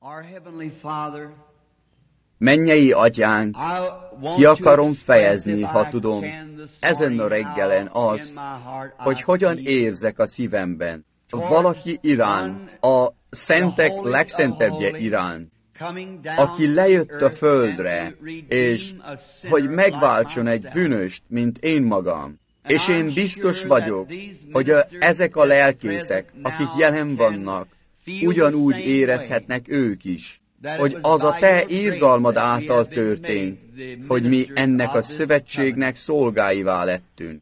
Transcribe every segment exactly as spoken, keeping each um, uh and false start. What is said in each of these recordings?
Mennyei Atyánk, ki akarom fejezni, ha tudom, ezen a reggelen azt, hogy hogyan érzek a szívemben valaki iránt, a szentek legszentebbje iránt, aki lejött a földre, és hogy megváltson egy bűnöst, mint én magam. És én biztos vagyok, hogy a, ezek a lelkészek, akik jelen vannak, ugyanúgy érezhetnek ők is, hogy az a te irgalmad által történt, hogy mi ennek a szövetségnek szolgáivá lettünk.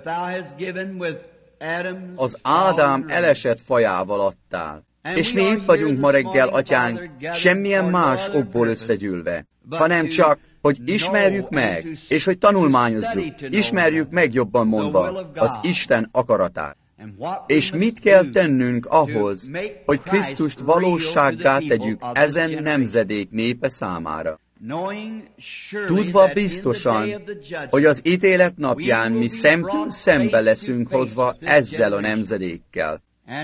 Az Ádám elesett fajával adtál. És mi itt vagyunk ma reggel, Atyánk, semmilyen más okból összegyűlve, hanem csak, hogy ismerjük meg, és hogy tanulmányozzuk, ismerjük meg jobban mondva az Isten akaratát. És mit kell tennünk ahhoz, hogy Krisztust valósággá tegyük ezen nemzedék népe számára? Tudva biztosan, hogy az ítélet napján mi szemtől szembe leszünk hozva ezzel a nemzedékkel.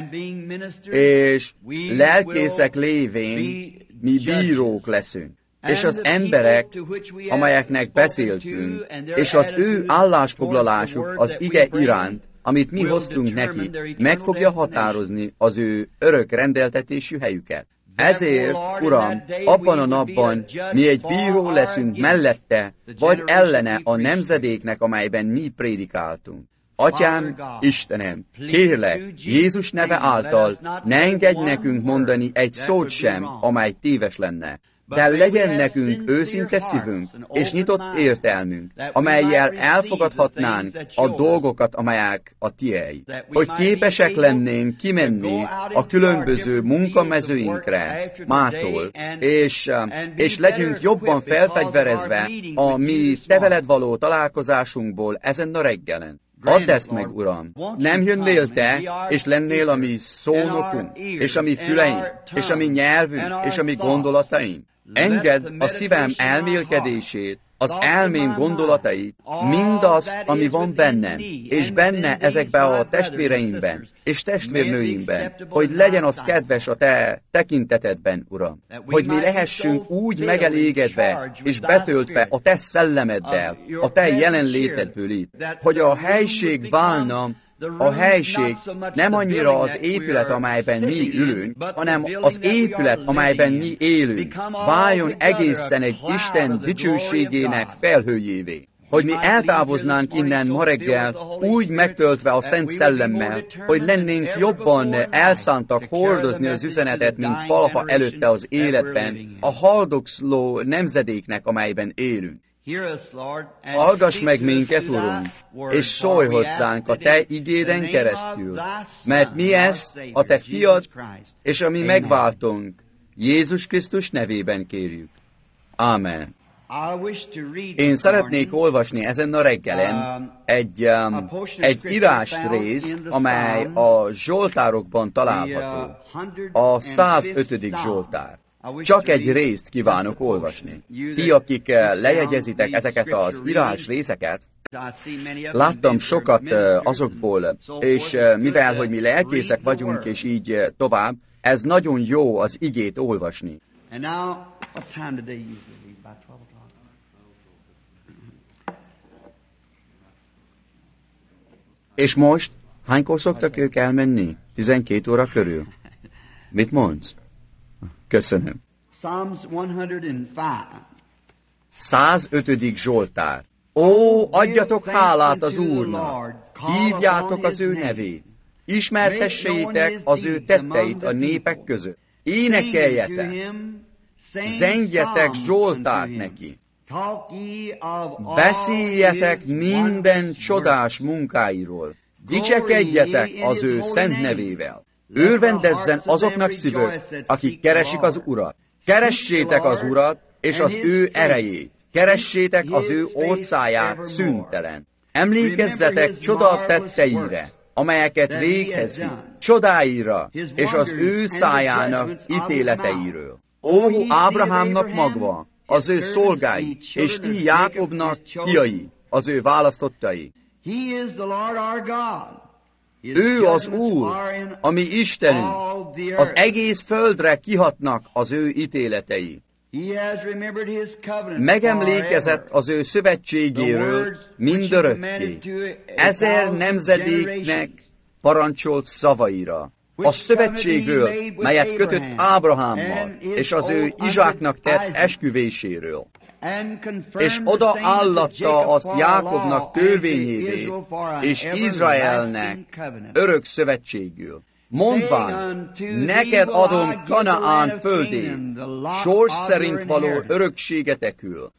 És lelkészek lévén mi bírók leszünk. És az emberek, amelyeknek beszéltünk, és az ő állásfoglalásuk az ige iránt, amit mi hoztunk neki, meg fogja határozni az ő örök rendeltetésű helyüket. Ezért, Uram, abban a napban mi egy bíró leszünk mellette, vagy ellene a nemzedéknek, amelyben mi prédikáltunk. Atyám, Istenem, kérlek, Jézus neve által ne engedj nekünk mondani egy szót sem, amely téves lenne, de legyen nekünk őszinte szívünk és nyitott értelmünk, amellyel elfogadhatnánk a dolgokat, amelyek a tiéd, hogy képesek lennénk kimenni a különböző munkamezőinkre mától, és, és legyünk jobban felfegyverezve a mi te veled való találkozásunkból ezen a reggelen. Add ezt meg, Uram! Nem jönnél te, és lennél a mi szónokunk, és a mi füleink, és a mi nyelvünk, és a mi gondolataink. Engedd a szívem elmélkedését, az elmém gondolatait, mindazt, ami van bennem, és benne ezekben a testvéreimben, és testvérnőimben, hogy legyen az kedves a te tekintetedben, Uram. Hogy mi lehessünk úgy megelégedve, és betöltve a te szellemeddel, a te jelenlétedből itt, hogy a helység válna, a helység nem annyira az épület, amelyben mi ülünk, hanem az épület, amelyben mi élünk, váljon egészen egy Isten dicsőségének felhőjévé. Hogy mi eltávoznánk innen ma reggel, úgy megtöltve a Szent Szellemmel, hogy lennénk jobban elszántak hordozni az üzenetet, mint valaha előtte az életben, a haldokló nemzedéknek, amelyben élünk. Hallgass meg minket, Urunk, és szólj hozzánk a te igéden keresztül, mert mi ezt a te fiad és a mi megváltónk Jézus Krisztus nevében kérjük. Ámen. Én szeretnék olvasni ezen a reggelen egy, um, egy írásrészt, amely a Zsoltárokban található, a százötödik Zsoltár. Csak egy részt kívánok olvasni. Ti, akik lejegyezitek ezeket az írás részeket, láttam sokat azokból, és mivel, hogy mi lelkészek vagyunk, és így tovább, ez nagyon jó az igét olvasni. És most, hánykor szoktak ők elmenni? tizenkét óra körül? Mit mondsz? Köszönöm. százötödik Zsoltár. Ó, adjatok hálát az Úrnak, hívjátok az ő nevét, ismertessétek az ő tetteit a népek között, énekeljetek, zengjetek Zsoltárt neki, beszéljetek minden csodás munkáiról, dicsekedjetek az ő szent nevével. Örvendezzen azoknak szívük, akik keresik az Urat. Keressétek az Urat és az ő erejét. Keressétek az ő orcáját szüntelen. Emlékezzetek csoda tetteire, amelyeket véghez vitt, csodáira és az ő szájának ítéleteiről. Ó, Ábrahámnak magva, az ő szolgái, és ti Jákobnak fiai, az ő választottai. Ő az Úr, ami Istenünk, az egész földre kihatnak az ő ítéletei. Megemlékezett az ő szövetségéről mindörökké, ezer nemzedéknek parancsolt szavaira, a szövetségről, melyet kötött Ábrahámmal, és az ő Izsáknak tett esküvéséről. És oda állatta azt Jákobnak törvényévé, és Izraelnek örök szövetségül. Mondván, neked adom Kanaán földét, sors szerint való örökségetekül.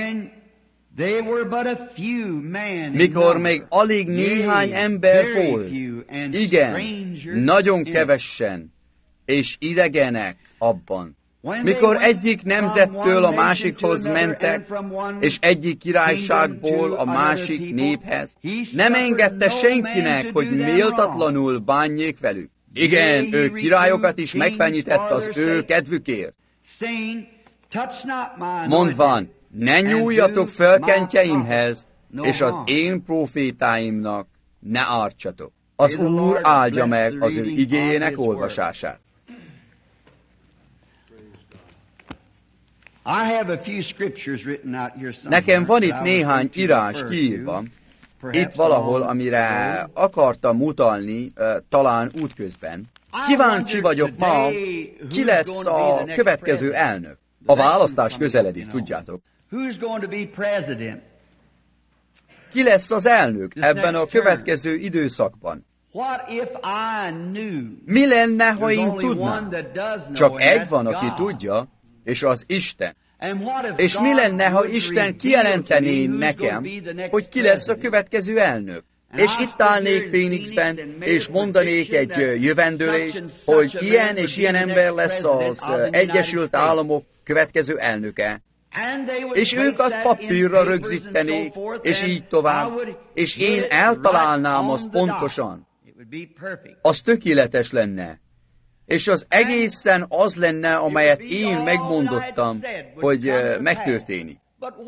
Mikor még alig néhány ember volt, igen, nagyon kevessen, és idegenek abban. Mikor egyik nemzettől a másikhoz mentek, és egyik királyságból a másik néphez, nem engedte senkinek, hogy méltatlanul bánjék velük. Igen, ő királyokat is megfenyített az ő kedvükért. Mondván, ne nyúljatok felkentjeimhez, és az én profétáimnak ne ártsatok. Az Úr áldja meg az ő igéjének olvasását. Nekem van itt néhány írás kiírva, itt valahol, amire akartam mutatni, talán útközben. Kíváncsi vagyok ma, ki lesz a következő elnök. A választás közeledik, tudjátok. Ki lesz az elnök ebben a következő időszakban? Mi lenne, ha én tudnám? Csak egy van, aki tudja, és az Isten. És mi lenne, ha Isten kijelentené nekem, hogy ki lesz a következő elnök? És itt állnék Phoenixben, és mondanék egy jövendőlést, hogy ilyen és ilyen ember lesz az Egyesült Államok következő elnöke. És ők azt papírra rögzítenék, és így tovább, és én eltalálnám azt pontosan. Az tökéletes lenne. És az egészen az lenne, amelyet én megmondottam, hogy megtörténik.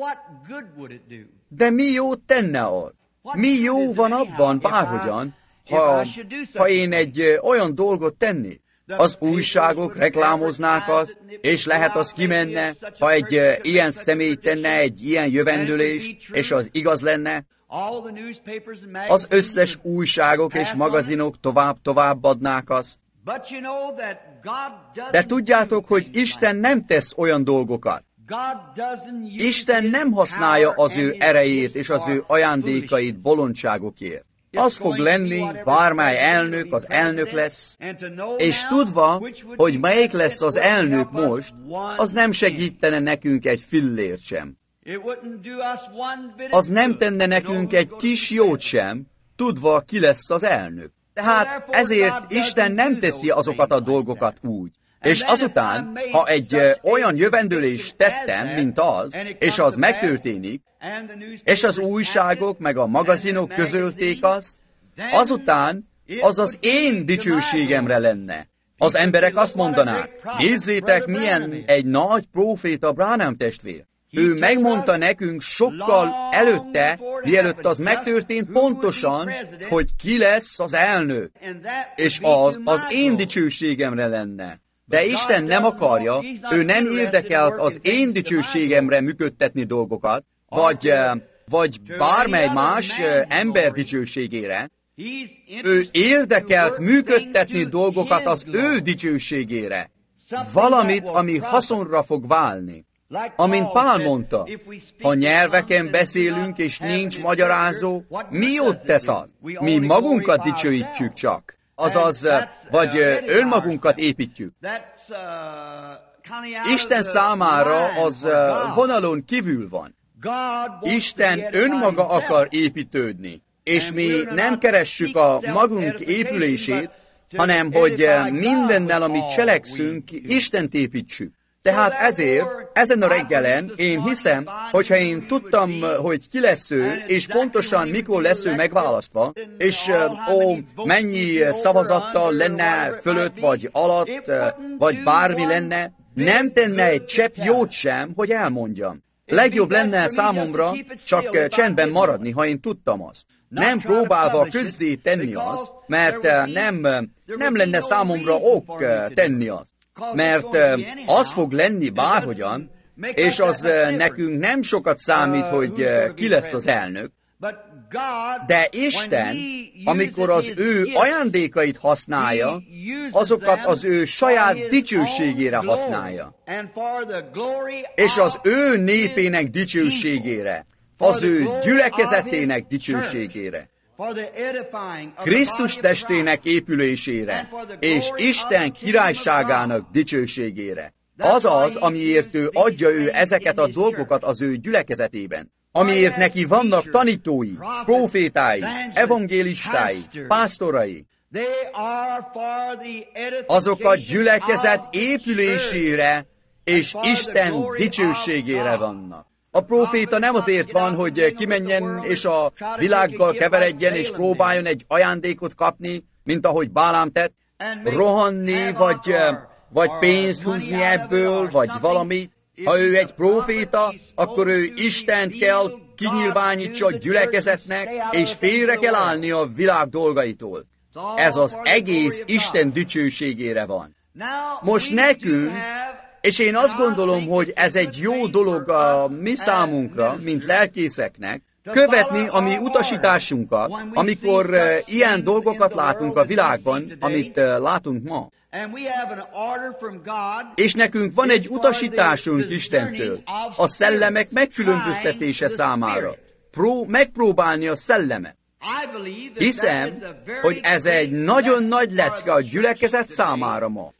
De mi jót tenne az? Mi jó van abban, bárhogyan, ha, ha én egy olyan dolgot tennék? Az újságok reklámoznák azt, és lehet az kimenne, ha egy ilyen személy tenne egy ilyen jövendőlést, és az igaz lenne. Az összes újságok és magazinok tovább-tovább adnák azt. De tudjátok, hogy Isten nem tesz olyan dolgokat. Isten nem használja az ő erejét és az ő ajándékait bolondságokért. Az fog lenni, bármely elnök az elnök lesz, és tudva, hogy melyik lesz az elnök most, az nem segítene nekünk egy fillért sem. Az nem tenne nekünk egy kis jót sem, tudva, ki lesz az elnök. Tehát ezért Isten nem teszi azokat a dolgokat úgy. És azután, ha egy olyan jövendőlést tettem, mint az, és az megtörténik, és az újságok meg a magazinok közölték azt, azután az az én dicsőségemre lenne. Az emberek azt mondanák, nézzétek, milyen egy nagy próféta Branham testvér. Ő megmondta nekünk sokkal előtte, mielőtt az megtörtént pontosan, hogy ki lesz az elnök. És az az én dicsőségemre lenne. De Isten nem akarja, ő nem érdekelt az én dicsőségemre működtetni dolgokat, vagy, vagy bármely más ember dicsőségére. Ő érdekelt működtetni dolgokat az ő dicsőségére. Valamit, ami haszonra fog válni. Amint Pál mondta, ha nyelveken beszélünk és nincs magyarázó, mi jót tesz az? Mi magunkat dicsőítjük csak. Azaz, vagy önmagunkat építjük. Isten számára az vonalon kívül van. Isten önmaga akar építődni, és mi nem keressük a magunk épülését, hanem hogy mindennel, amit cselekszünk, Istent építsük. Tehát ezért, ezen a reggelen én hiszem, hogyha én tudtam, hogy ki lesz ő, és pontosan mikor lesz ő megválasztva, és ó, mennyi szavazattal lenne fölött, vagy alatt, vagy bármi lenne, nem tenne egy csepp jót sem, hogy elmondjam. Legjobb lenne számomra csak csendben maradni, ha én tudtam azt. nem próbálva közzé tenni azt, mert nem, nem lenne számomra ok tenni azt. Mert az fog lenni bárhogyan, és az nekünk nem sokat számít, hogy ki lesz az elnök. De Isten, amikor az ő ajándékait használja, azokat az ő saját dicsőségére használja. És az ő népének dicsőségére, az ő gyülekezetének dicsőségére, Krisztus testének épülésére, és Isten királyságának dicsőségére. Az az, amiért ő adja ő ezeket a dolgokat az ő gyülekezetében. Amiért neki vannak tanítói, prófétái, evangélistái, pásztorai. Azok a gyülekezet épülésére és Isten dicsőségére vannak. A próféta nem azért van, hogy kimenjen és a világgal keveredjen és próbáljon egy ajándékot kapni, mint ahogy Bálám tett, rohanni, vagy, vagy pénzt húzni ebből, vagy valami. Ha ő egy próféta, akkor ő Istent kell kinyilvánítsa a gyülekezetnek, és félre kell állni a világ dolgaitól. Ez az egész Isten dicsőségére van. Most nekünk, és én azt gondolom, hogy ez egy jó dolog a mi számunkra, mint lelkészeknek, követni a mi utasításunkat, amikor uh, ilyen dolgokat látunk a világban, amit uh, látunk ma. És nekünk van egy utasításunk Istentől, a szellemek megkülönböztetése számára. Pró- megpróbálni a szellemet. Hiszem, hogy ez egy nagyon nagy lecke a gyülekezet számára ma.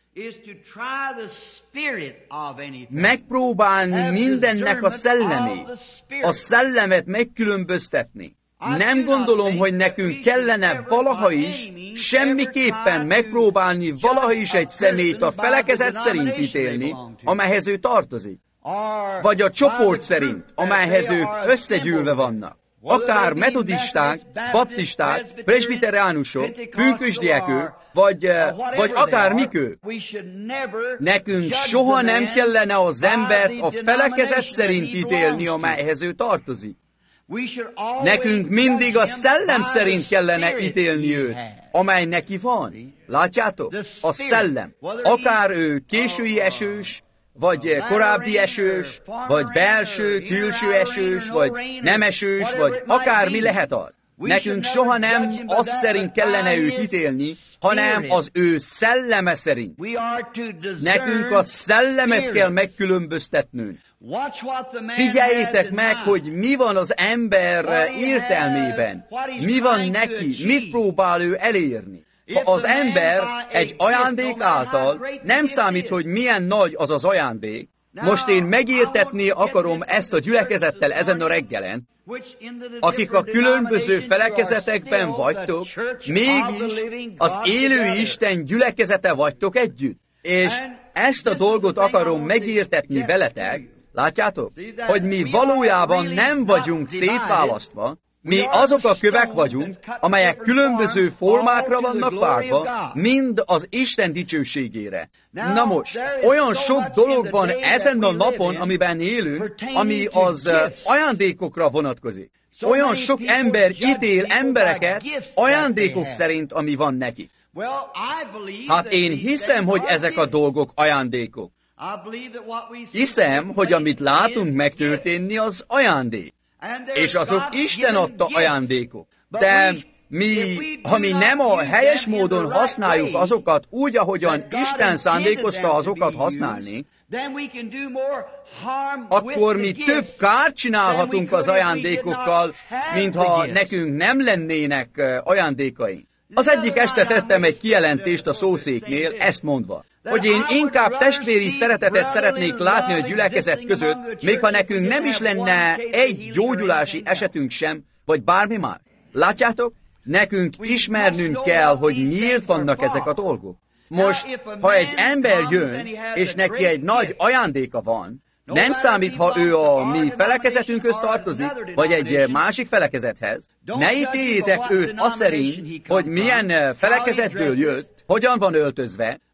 Megpróbálni mindennek a szellemét, a szellemet megkülönböztetni. Nem gondolom, hogy nekünk kellene valaha is, semmiképpen megpróbálni valaha is egy személyt a felekezet szerint ítélni, amelyhez ő tartozik. Vagy a csoport szerint, amelyhez ők összegyűlve vannak. Akár metodisták, baptisták, presbiteránosok, pünkösdiek ők, vagy, vagy akár mik ők. Nekünk soha nem kellene az embert a felekezet szerint ítélni, amelyhez ő tartozik. Nekünk mindig a szellem szerint kellene ítélni őt, amely neki van. Látjátok? A szellem. Akár ő késői esős, vagy korábbi esős, vagy belső, külső esős, vagy nem esős, vagy akármi lehet az. Nekünk soha nem az szerint kellene őt ítélni, hanem az ő szelleme szerint. Nekünk a szellemet kell megkülönböztetnünk. Figyeljétek meg, hogy mi van az ember értelmében, mi van neki, mit próbál ő elérni. Ha az ember egy ajándék által, nem számít, hogy milyen nagy az az ajándék. Most én megértetni akarom ezt a gyülekezettel ezen a reggelen, akik a különböző felekezetekben vagytok, mégis az élő Isten gyülekezete vagytok együtt. És ezt a dolgot akarom megértetni veletek, látjátok, hogy mi valójában nem vagyunk szétválasztva, mi azok a kövek vagyunk, amelyek különböző formákra vannak vágva, mind az Isten dicsőségére. Na most, olyan sok dolog van ezen a napon, amiben élünk, ami az ajándékokra vonatkozik. Olyan sok ember ítél embereket ajándékok szerint, ami van neki. Hát én hiszem, hogy ezek a dolgok ajándékok. Hiszem, hogy amit látunk megtörténni, az ajándék. És azok Isten adta ajándékok. De mi, ha mi nem a helyes módon használjuk azokat úgy, ahogyan Isten szándékozta azokat használni, akkor mi több kárt csinálhatunk az ajándékokkal, mintha nekünk nem lennének ajándékaink. Az egyik este tettem egy kijelentést a szószéknél, ezt mondva, hogy én inkább testvéri szeretetet szeretnék látni a gyülekezet között, még ha nekünk nem is lenne egy gyógyulási esetünk sem, vagy bármi már. Látjátok? Nekünk ismernünk kell, hogy miért vannak ezek a dolgok. Most, ha egy ember jön, és neki egy nagy ajándéka van, nem számít, ha ő a mi felekezetünkhöz tartozik, vagy egy másik felekezethez. Ne ítéljétek őt az szerint, hogy milyen felekezetből jött, hogyan van öltözve,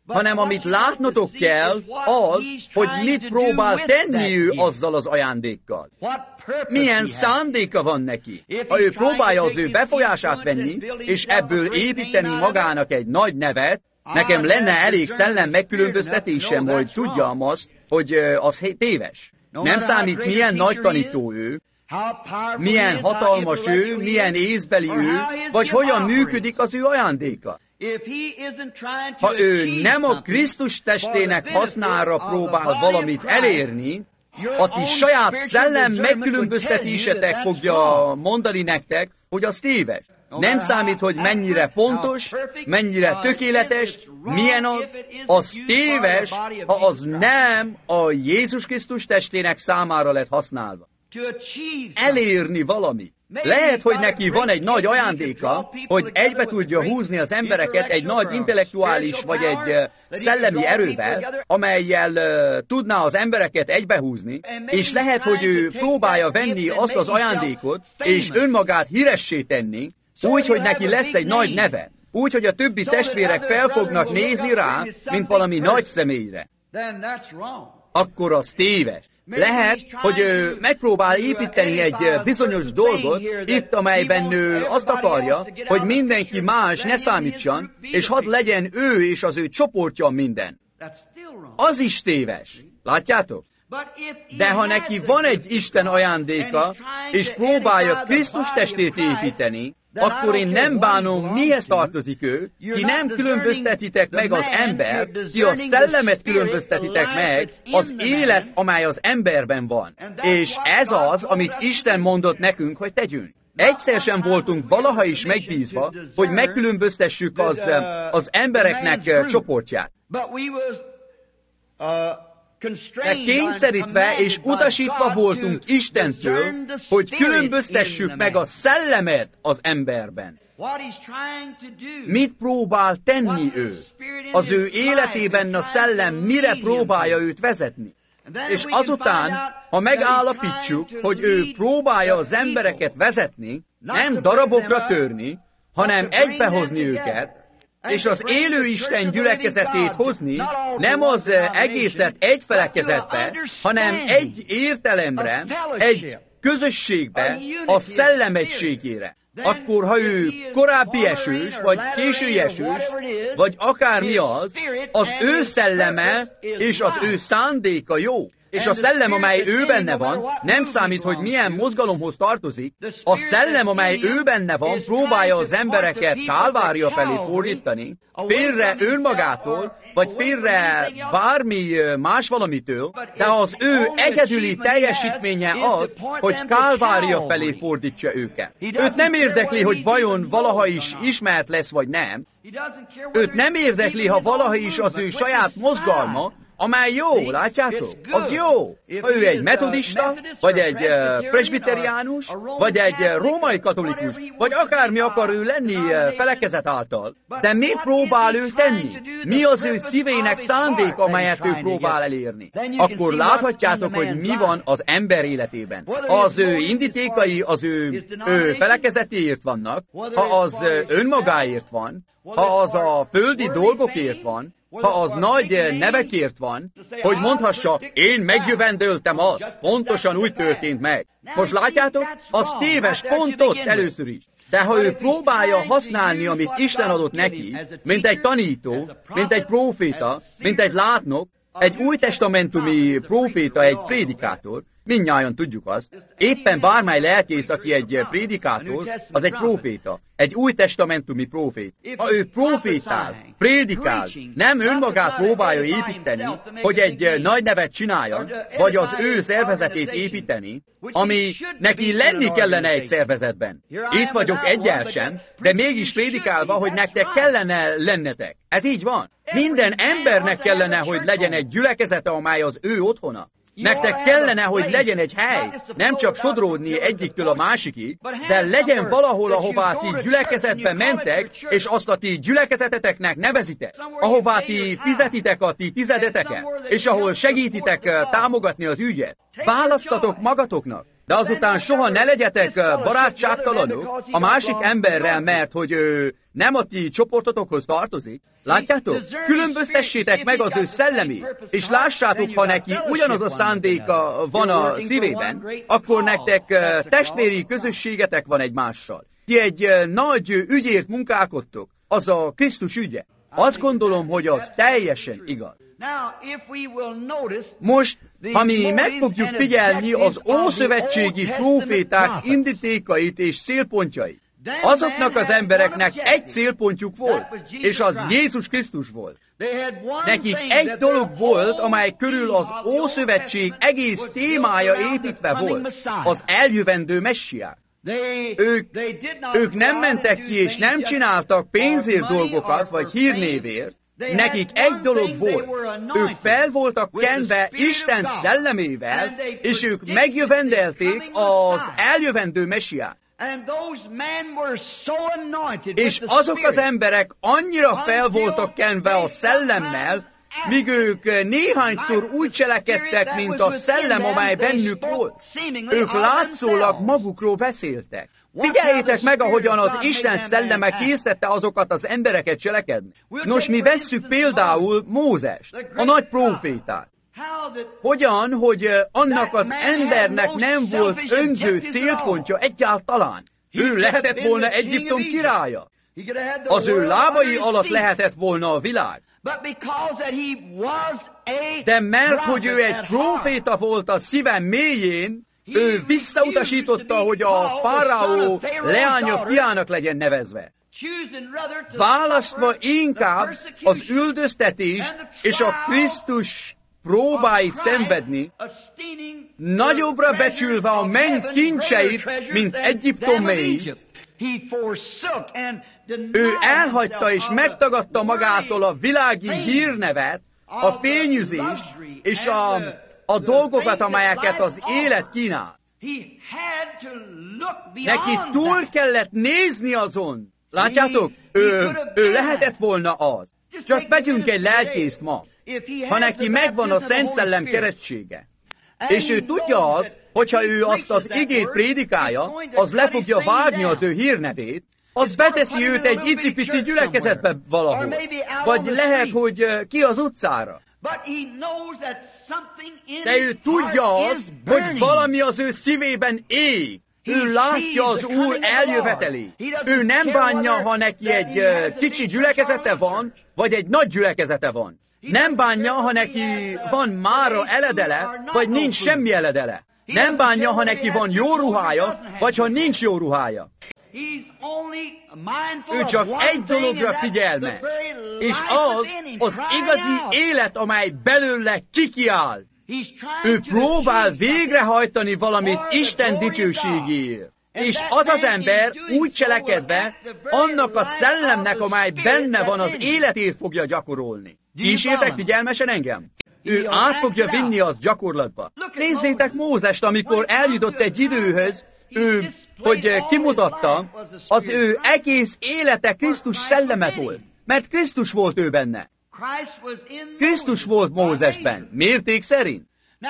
hanem amit látnotok kell, az, hogy mit próbál tenni ő azzal az ajándékkal. Milyen szándéka van neki. Ha ő próbálja az ő befolyását venni, és ebből építeni magának egy nagy nevet, nekem lenne elég szellem megkülönböztetésem, hogy tudjam azt, hogy az téves. Nem számít, milyen nagy tanító ő, milyen hatalmas ő, milyen észbeli ő, vagy hogyan működik az ő ajándéka. Ha ő nem a Krisztus testének hasznára próbál valamit elérni, a ti saját szellem megkülönböztetésetek fogja mondani nektek, hogy az téves. Nem számít, hogy mennyire pontos, mennyire tökéletes, milyen az, az téves, ha az nem a Jézus Krisztus testének számára lett használva. Elérni valami. Lehet, hogy neki van egy nagy ajándéka, hogy egybe tudja húzni az embereket egy nagy intellektuális vagy egy szellemi erővel, amellyel uh, tudná az embereket egybehúzni, és lehet, hogy ő próbálja venni azt az ajándékot, és önmagát híressé tenni, úgy, hogy neki lesz egy nagy neve, úgy, hogy a többi testvérek fel fognak nézni rá, mint valami nagy személyre. Akkor az téves. Lehet, hogy ő megpróbál építeni egy bizonyos dolgot, itt, amelyben ő azt akarja, hogy mindenki más ne számítson, és hadd legyen ő és az ő csoportja minden. Az is téves. Látjátok? De ha neki van egy Isten ajándéka, és próbálja Krisztus testét építeni, akkor én nem bánom, mihez tartozik ő, ki nem különböztetitek meg az ember, ki a szellemet különböztetitek meg, az élet, amely az emberben van. És ez az, amit Isten mondott nekünk, hogy tegyünk. Egyszer sem voltunk valaha is megbízva, hogy megkülönböztessük az, az embereknek csoportját. De kényszerítve és utasítva voltunk Istentől, hogy különböztessük meg a szellemet az emberben. Mit próbál tenni ő? Az ő életében a szellem mire próbálja őt vezetni? És azután, ha megállapítsuk, hogy ő próbálja az embereket vezetni, nem darabokra törni, hanem egybehozni őket, és az élő Isten gyülekezetét hozni, nem az egészet egy felekezetbe, hanem egy értelemre, egy közösségbe, a szellem egységére. Akkor, ha ő korábbi esős, vagy késői esős, vagy akármi az, az ő szelleme és az ő szándéka jó. És a szellem, amely ő benne van, nem számít, hogy milyen mozgalomhoz tartozik. A szellem, amely ő benne van, próbálja az embereket Kálvária felé fordítani, félre önmagától, vagy félre bármi más valamitől, de az ő egyedüli teljesítménye az, hogy Kálvária felé fordítsa őket. Őt nem érdekli, hogy vajon valaha is ismert lesz, vagy nem. Őt nem érdekli, ha valaha is az ő saját mozgalma, amely jó, látjátok? Az jó. Ha ő egy metodista, vagy egy uh, presbiteriánus, vagy egy uh, római katolikus, vagy akármi akar ő lenni uh, felekezet által. De mit próbál ő tenni? Mi az ő szívének szándék, amelyet ő próbál elérni? Akkor láthatjátok, hogy mi van az ember életében. Az ő indítékai az ő, ő felekezetéért vannak, ha az önmagáért van, ha az a földi dolgokért van, ha az nagy nevekért van, hogy mondhassa, én megjövendöltem azt, pontosan úgy történt meg. Most látjátok, az téves pont ott először is. De ha ő próbálja használni, amit Isten adott neki, mint egy tanító, mint egy próféta, mint egy látnok, egy új testamentumi próféta, egy prédikátor, mindnyájan tudjuk azt, éppen bármely lelkész, aki egy prédikátor, az egy próféta, egy új testamentumi prófét. Ha ő prófétál, prédikál, nem önmagát próbálja építeni, hogy egy nagy nevet csináljon, vagy az ő szervezetét építeni, ami neki lenni kellene egy szervezetben. Itt vagyok egyel sem, de mégis prédikálva, hogy nektek kellene lennetek. Ez így van. Minden embernek kellene, hogy legyen egy gyülekezete, amely az ő otthona. Nektek kellene, hogy legyen egy hely, nem csak sodródni egyiktől a másikig, de legyen valahol, ahová ti gyülekezetbe mentek, és azt a ti gyülekezeteteknek nevezitek, ahová ti fizetitek a ti tizedeteket, és ahol segítitek támogatni az ügyet. Válasszatok magatoknak, De azután soha ne legyetek barátságtalanok a másik emberrel, mert hogy ő nem a ti csoportotokhoz tartozik. Látjátok? Különböztessétek meg az ő szellemét, és lássátok, ha neki ugyanaz a szándéka van a szívében, akkor nektek testvéri közösségetek van egymással. Ti egy nagy ügyért munkálkodtok, az a Krisztus ügye. Azt gondolom, hogy az teljesen igaz. Most, ha mi meg fogjuk figyelni az ószövetségi próféták indítékait és célpontjait, azoknak az embereknek egy célpontjuk volt, és az Jézus Krisztus volt. Nekik egy dolog volt, amely körül az Ószövetség egész témája építve volt, az eljövendő messiás. Ők, ők nem mentek ki és nem csináltak pénzért dolgokat, vagy hírnévért. Nekik egy dolog volt, ők fel voltak kenve Isten szellemével, és ők megjövendelték az eljövendő messiát. És azok az emberek annyira fel voltak kenve a szellemmel, míg ők néhányszor úgy cselekedtek, mint a szellem, amely bennük volt. Ők látszólag magukról beszéltek. Figyeljétek meg, ahogyan az Isten szelleme készítette azokat az embereket cselekedni. Nos, mi vesszük például Mózest, a nagy prófétát. Hogyan, hogy annak az embernek nem volt önző célpontja egyáltalán. Ő lehetett volna Egyiptom királya. Az ő lábai alatt lehetett volna a világ. De mert, hogy ő egy próféta volt a szíve mélyén, ő visszautasította, hogy a fáraó leánya fiának legyen nevezve. Választva inkább az üldöztetést és a Krisztus próbáit szenvedni, nagyobbra becsülve a menny kincseit, mint Egyiptom mélyét, ő elhagyta és megtagadta magától a világi hírnevet, a fényűzést és a, a dolgokat, amelyeket az élet kínál. Neki túl kellett nézni azon. Látjátok? Ő, ő lehetett volna az. Csak vegyünk egy lelkészt ma. Ha neki megvan a Szent Szellem keresztsége, és ő tudja azt, hogyha ő azt az igét prédikálja, az le fogja vágni az ő hírnevét, az beteszi őt egy icipici gyülekezetbe valahol. Vagy lehet, hogy ki az utcára. De ő tudja azt, hogy valami az ő szívében ég. Ő látja az Úr eljövetelét. Ő nem bánja, ha neki egy kicsi gyülekezete van, vagy egy nagy gyülekezete van. Nem bánja, ha neki van mára eledele, vagy nincs semmi eledele. Nem bánja, ha neki van jó ruhája, vagy ha nincs jó ruhája. Ő csak egy dologra figyelmes, és az az igazi élet, amely belőle kikiáll. Ő próbál végrehajtani valamit Isten dicsőségéért. És az az ember úgy cselekedve, annak a szellemnek, amely benne van, az életét fogja gyakorolni. Kísértek figyelmesen engem? Ő át fogja vinni az gyakorlatba. Nézzétek Mózest, amikor eljutott egy időhöz, ő, hogy kimutatta, az ő egész élete Krisztus szelleme volt. Mert Krisztus volt ő benne. Krisztus volt Mózesben, mérték szerint.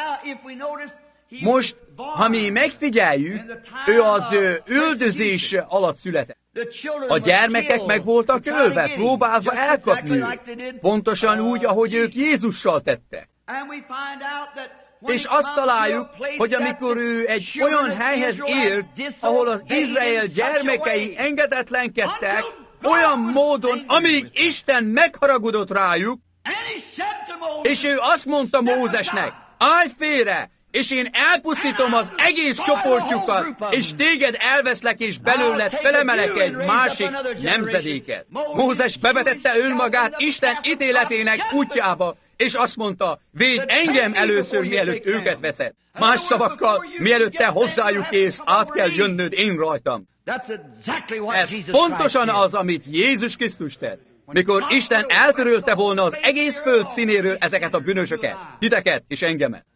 Most, ha mi megfigyeljük, ő az üldözés alatt született. A gyermekek meg voltak ölve, próbálva elkapni őt, pontosan úgy, ahogy ők Jézussal tettek. És azt találjuk, hogy amikor ő egy olyan helyhez ért, ahol az Izrael gyermekei engedetlenkedtek, olyan módon, amíg Isten megharagudott rájuk, és ő azt mondta Mózesnek, állj félre, és én elpusztítom az egész csoportjukat, és téged elveszlek, és belőled felemelek egy másik nemzedéket. Mózes bevetette önmagát Isten ítéletének útjába, és azt mondta, védj engem először, mielőtt őket veszed. Más szavakkal, mielőtt te hozzájuk érsz, át kell jönnöd én rajtam. Ez pontosan az, amit Jézus Krisztus tett. Mikor Isten eltörölte volna az egész föld színéről ezeket a bűnösöket, titeket és engemet.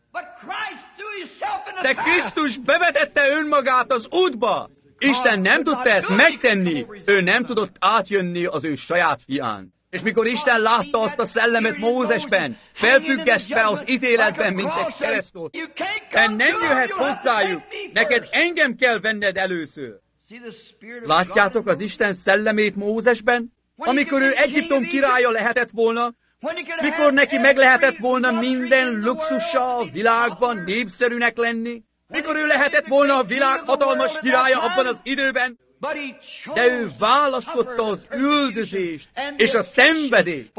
De Krisztus bevetette önmagát az útba. Isten nem tudta ezt megtenni. Ő nem tudott átjönni az ő saját fián. És mikor Isten látta azt a szellemet Mózesben, felfüggesztve az ítéletben, mint egy keresztot, te nem jöhetsz hozzájuk, neked engem kell venned először. Látjátok az Isten szellemét Mózesben? Amikor ő Egyiptom királya lehetett volna, mikor neki meg lehetett volna minden luxusa a világban népszerűnek lenni, mikor ő lehetett volna a világ hatalmas királya abban az időben, de ő választotta az üldözést és a szenvedést,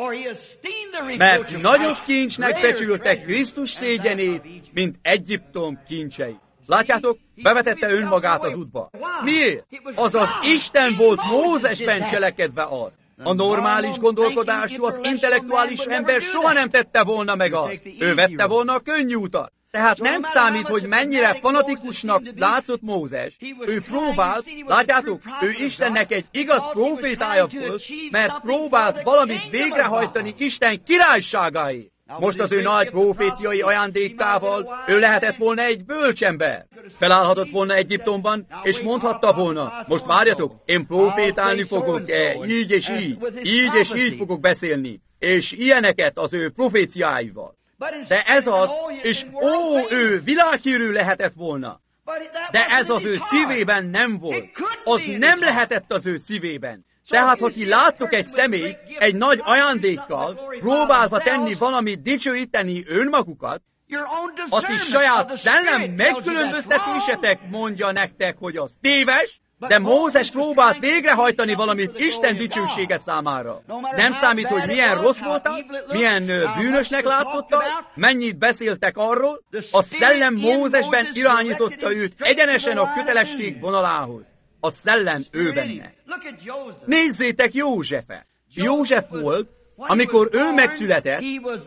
mert nagyobb kincsnek becsültek Krisztus szégyenét, mint Egyiptom kincsei. Látjátok, bevetette önmagát az útba. Miért? Azaz Isten volt Mózesben cselekedve az. A normális gondolkodású, az intellektuális ember soha nem tette volna meg azt. Ő vette volna a könnyű utat. Tehát nem számít, hogy mennyire fanatikusnak látszott Mózes. Ő próbált, látjátok, ő Istennek egy igaz profétája volt, mert próbált valamit végrehajtani Isten királyságáért. Most az ő nagy proféciai ajándékával ő lehetett volna egy bölcsember. Felállhatott volna Egyiptomban, és mondhatta volna, most várjatok, én profétálni fogok, e, így és így, így és így fogok beszélni, és ilyeneket az ő proféciáival. De ez az, és ó, ő világhírű lehetett volna. De ez az ő szívében nem volt. Az nem lehetett az ő szívében. Tehát, ha ti láttok egy személyt egy nagy ajándékkal, próbálva tenni valamit dicsőíteni önmagukat, a ti saját szellem megkülönböztetésetek mondja nektek, hogy az téves, de Mózes próbált végrehajtani valamit Isten dicsősége számára. Nem számít, hogy milyen rossz volt az, milyen bűnösnek látszott az, mennyit beszéltek arról, a szellem Mózesben irányította őt egyenesen a kötelesség vonalához. A szellem ő benne. Nézzétek Józsefet. József volt, amikor ő megszületett,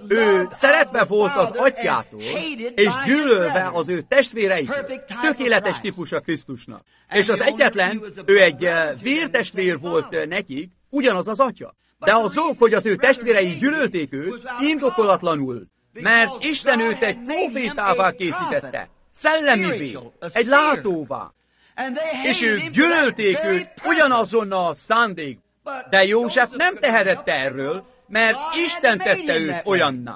ő szeretve volt az atyjától, és gyűlölve az ő testvéreitől. Tökéletes típusa Krisztusnak. És az egyetlen, ő egy vértestvér volt nekik, ugyanaz az atya. De az ok, hogy az ő testvérei gyűlölték őt, indokolatlanul, mert Isten őt egy profétává készítette, szellemivé, egy látóvá. És ők gyűlölték őt ugyanazon a szándék. De József nem tehetett erről, mert Isten tette őt olyanná.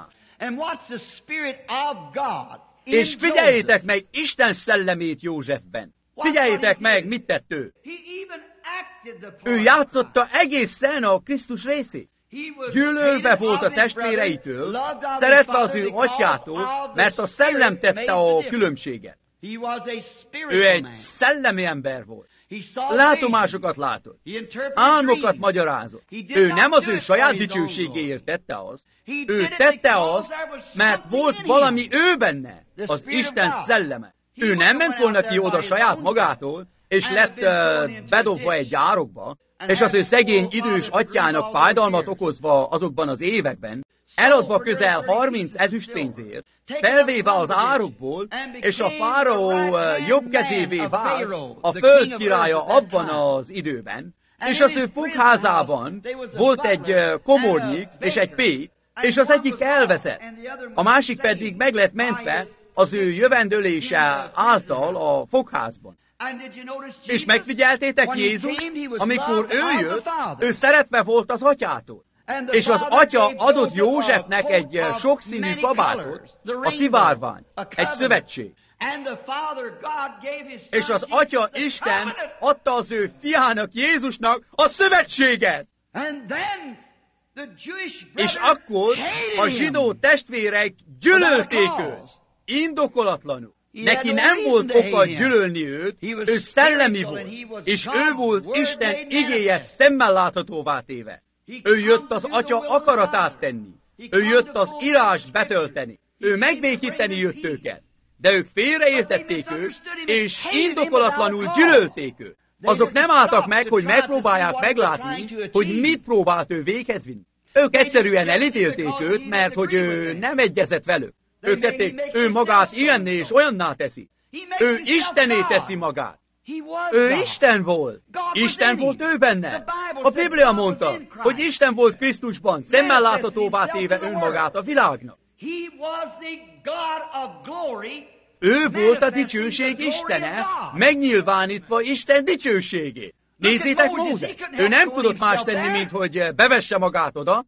És figyeljétek meg Isten szellemét Józsefben. Figyeljétek meg, mit tett ő. Ő játszotta egészen a Krisztus részét. Gyűlölve volt a testvéreitől, szeretve az ő atyától, mert a szellem tette a különbséget. Ő egy szellemi ember volt. Látomásokat látott. Álmokat magyarázott. Ő nem az ő saját dicsőségéért tette azt. Ő tette azt, mert volt valami ő benne, az Isten szelleme. Ő nem ment volna ki oda saját magától, és lett uh, bedobva egy gyárokba, és az ő szegény idős atyának fájdalmat okozva azokban az években, eladva közel harminc ezüstpénzért, felvéve az árokból, és a fáraó jobb kezévé vált, a föld királya abban az időben, és az ő fogházában volt egy komornyik és egy pét, és az egyik elveszett, a másik pedig meg lett mentve az ő jövendőlése által a fogházban. És megfigyeltétek Jézus, amikor ő jött, ő szeretve volt az atyától. És az atya adott Józsefnek egy sokszínű kabátot, a szivárvány, egy szövetség. És az atya Isten adta az ő fiának, Jézusnak a szövetséget. És akkor a zsidó testvérek gyűlölték őt, indokolatlanul. Neki nem volt oka gyűlölni őt, ő szellemi volt, és ő volt Isten igéje szemmel láthatóvá téve. Ő jött az atya akaratát tenni. Ő jött az írást betölteni. Ő megbékíteni jött őket. De ők félreértették őt, és indokolatlanul gyűlölték őt. Azok nem álltak meg, hogy megpróbálják meglátni, hogy mit próbált ő véghez vinni. Ők egyszerűen elítélték őt, mert hogy ő nem egyezett velük. Ők tették, ő magát ilyenné és olyanná teszi. Ő Istené teszi magát. Ő Isten volt. Isten volt ő benne. A Biblia mondta, hogy Isten volt Krisztusban, szemmel láthatóvá téve önmagát a világnak. Ő volt a dicsőség Istene, megnyilvánítva Isten dicsőségét. Nézzétek Mózes! Ő nem tudott más tenni, mint hogy bevesse magát oda.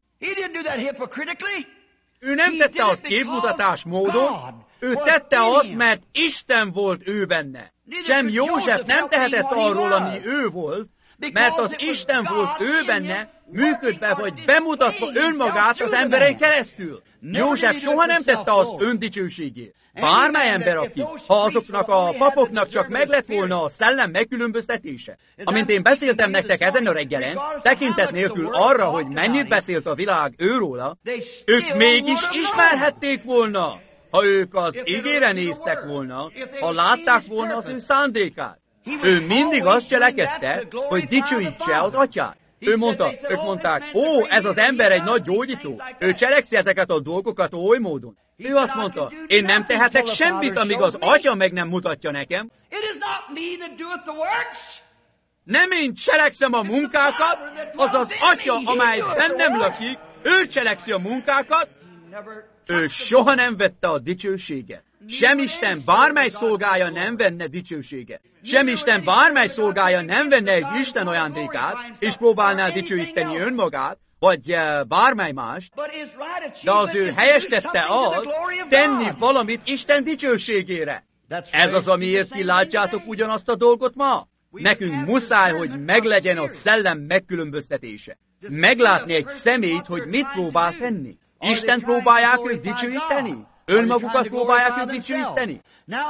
Ő nem tette azt képmutatás módon, ő tette azt, mert Isten volt ő benne. Sem József nem tehetett arról, ami ő volt, mert az Isten volt ő benne, működve vagy bemutatva önmagát az emberen keresztül. József soha nem tette azt öndicsőségét. Bármely ember, aki, ha azoknak a papoknak csak meg lett volna a szellem megkülönböztetése. Amint én beszéltem nektek ezen a reggelen, tekintet nélkül arra, hogy mennyit beszélt a világ őróla, ők mégis ismerhették volna, ha ők az igére néztek volna, ha látták volna az ő szándékát. Ő mindig azt cselekedte, hogy dicsőítse az atyát. Ő mondta, ők mondták, ó, ez az ember egy nagy gyógyító. Ő cselekszi ezeket a dolgokat oly módon. Ő azt mondta, én nem tehetek semmit, amíg az atya meg nem mutatja nekem. Nem én cselekszem a munkákat, az az atya, amely bennem lakik, ő cselekszi a munkákat. Ő soha nem vette a dicsőséget. Sem Isten bármely szolgája nem venne dicsőséget. Sem Isten bármely szolgája nem venne egy Isten ajándékát, és próbálná dicsőíteni önmagát, vagy bármely mást, de az ő helyes tette az, tenni valamit Isten dicsőségére. Ez az, amiért ti látjátok ugyanazt a dolgot ma. Nekünk muszáj, hogy meglegyen a szellem megkülönböztetése. Meglátni egy személyt, hogy mit próbál tenni. Isten próbálják ők dicsőíteni? Önmagukat próbálják ők dicsőíteni?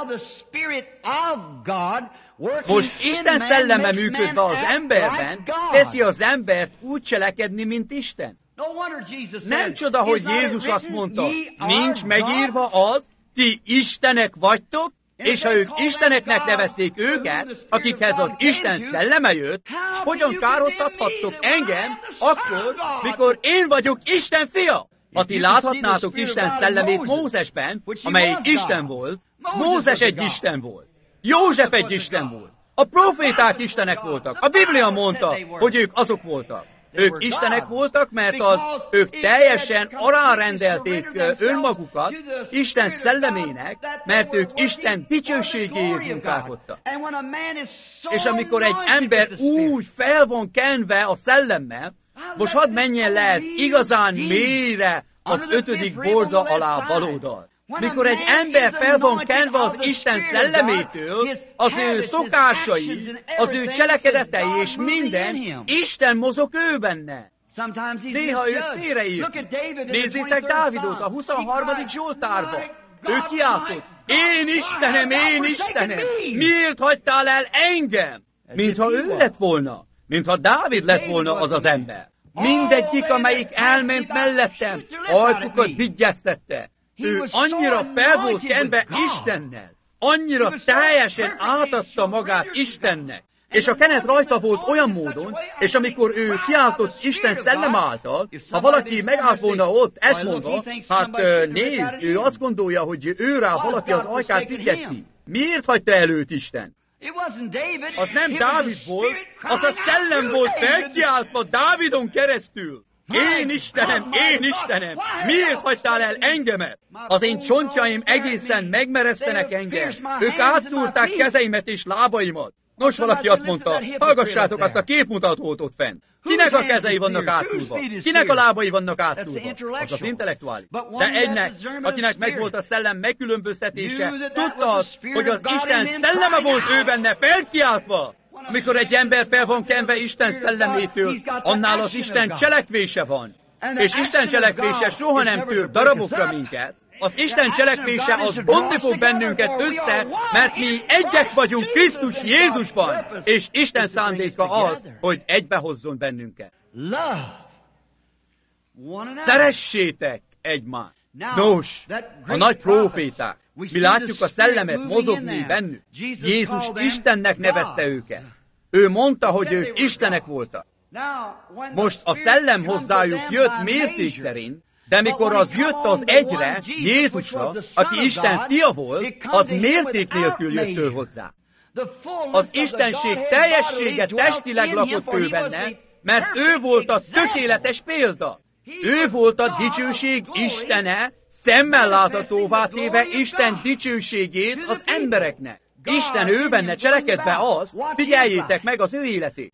Most Isten szelleme működve az emberben teszi az embert úgy cselekedni, mint Isten. Nem csoda, hogy Jézus azt mondta, nincs megírva az, ti istenek vagytok, és ha ők isteneknek nevezték őket, akikhez az Isten szelleme jött, hogyan kárhoztathattok engem akkor, mikor én vagyok Isten fia? Ha ti láthatnátok Isten szellemét Mózesben, amelyik Isten volt, Mózes egy Isten volt, József egy Isten volt, a proféták istenek voltak, a Biblia mondta, hogy ők azok voltak. Ők istenek voltak, mert az ők teljesen alárendelték önmagukat Isten szellemének, mert ők Isten dicsőségéért munkálkodtak. És amikor egy ember úgy fel van kenve a szellemmel, most hadd menjen le ez igazán mélyre az ötödik borda alá baloldal. Mikor egy ember fel van kenve az Isten szellemétől, az ő szokásai, az ő cselekedetei és minden, Isten mozog ő benne. Néha őt félreírt. Nézzétek Dávidot a huszonharmadik Zsoltárban. Ő kiáltott, én Istenem, én Istenem, miért hagytál el engem? Mintha ő lett volna, mintha Dávid lett volna az az ember. Mindegyik, amelyik elment mellettem, ajkukat vigyeztette. Ő annyira fel volt kenve Istennel, annyira teljesen átadta magát Istennek, és a kenet rajta volt olyan módon, és amikor ő kiáltott Isten szellem által, ha valaki megállt volna ott, ezt mondva, hát nézd, ő azt gondolja, hogy ő rá valaki az ajkát vigyezti. Miért hagyta el őt Isten? Az nem Dávid volt, az a szellem volt felkiáltva Dávidon keresztül. Én Istenem, én Istenem, miért hagytál el engemet? Az én csontjaim egészen megmeresztenek engem. Ők átszúrták kezeimet és lábaimat. Nos, valaki azt mondta, hallgassátok azt a képmutatót ott fent. Kinek a kezei vannak átszúrva? Kinek a lábai vannak átszúrva? Az az intellektuális. De egynek, akinek megvolt a szellem megkülönböztetése, tudta azt, hogy az Isten szelleme volt ő benne felkiáltva. Amikor egy ember fel van kenve Isten szellemétől, annál az Isten cselekvése van. És Isten cselekvése soha nem tör darabokra minket. Az Isten cselekvése az bontni fog bennünket össze, mert mi egyek vagyunk Krisztus Jézusban, és Isten szándéka az, hogy egybehozzon bennünket. Szeressétek egymást. Nos, a nagy próféták, mi látjuk a szellemet mozogni bennük. Jézus Istennek nevezte őket. Ő mondta, hogy ők istenek voltak. Most a szellem hozzájuk jött mérték szerint, de mikor az jött az egyre, Jézusra, aki Isten fia volt, az mérték nélkül jött ő hozzá. Az Istenség teljessége testileg lakott ő benne, mert ő volt a tökéletes példa. Ő volt a dicsőség Istene, szemmel láthatóvá téve Isten dicsőségét az embereknek. Isten ő benne cselekedve azt, figyeljétek meg az ő életét.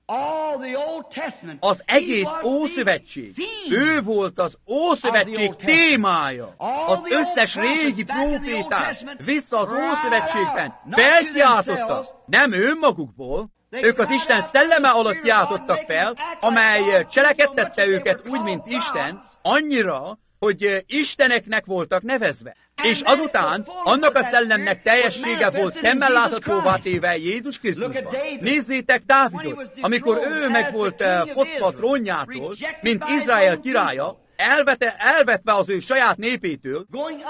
Az egész Ószövetség, ő volt az Ószövetség témája. Az összes régi prófétát vissza az Ószövetségben felkiáltottak, nem önmagukból, ők az Isten szelleme alatt kiáltottak fel, amely cselekedtette őket úgy, mint Isten, annyira, hogy isteneknek voltak nevezve. És azután annak a szellemnek teljessége volt szemmel láthatóvá téve Jézus Krisztusban. Nézzétek Dávidot, amikor ő meg volt fosztva a trónjától, mint Izrael királya, elvete, elvetve az ő saját népétől,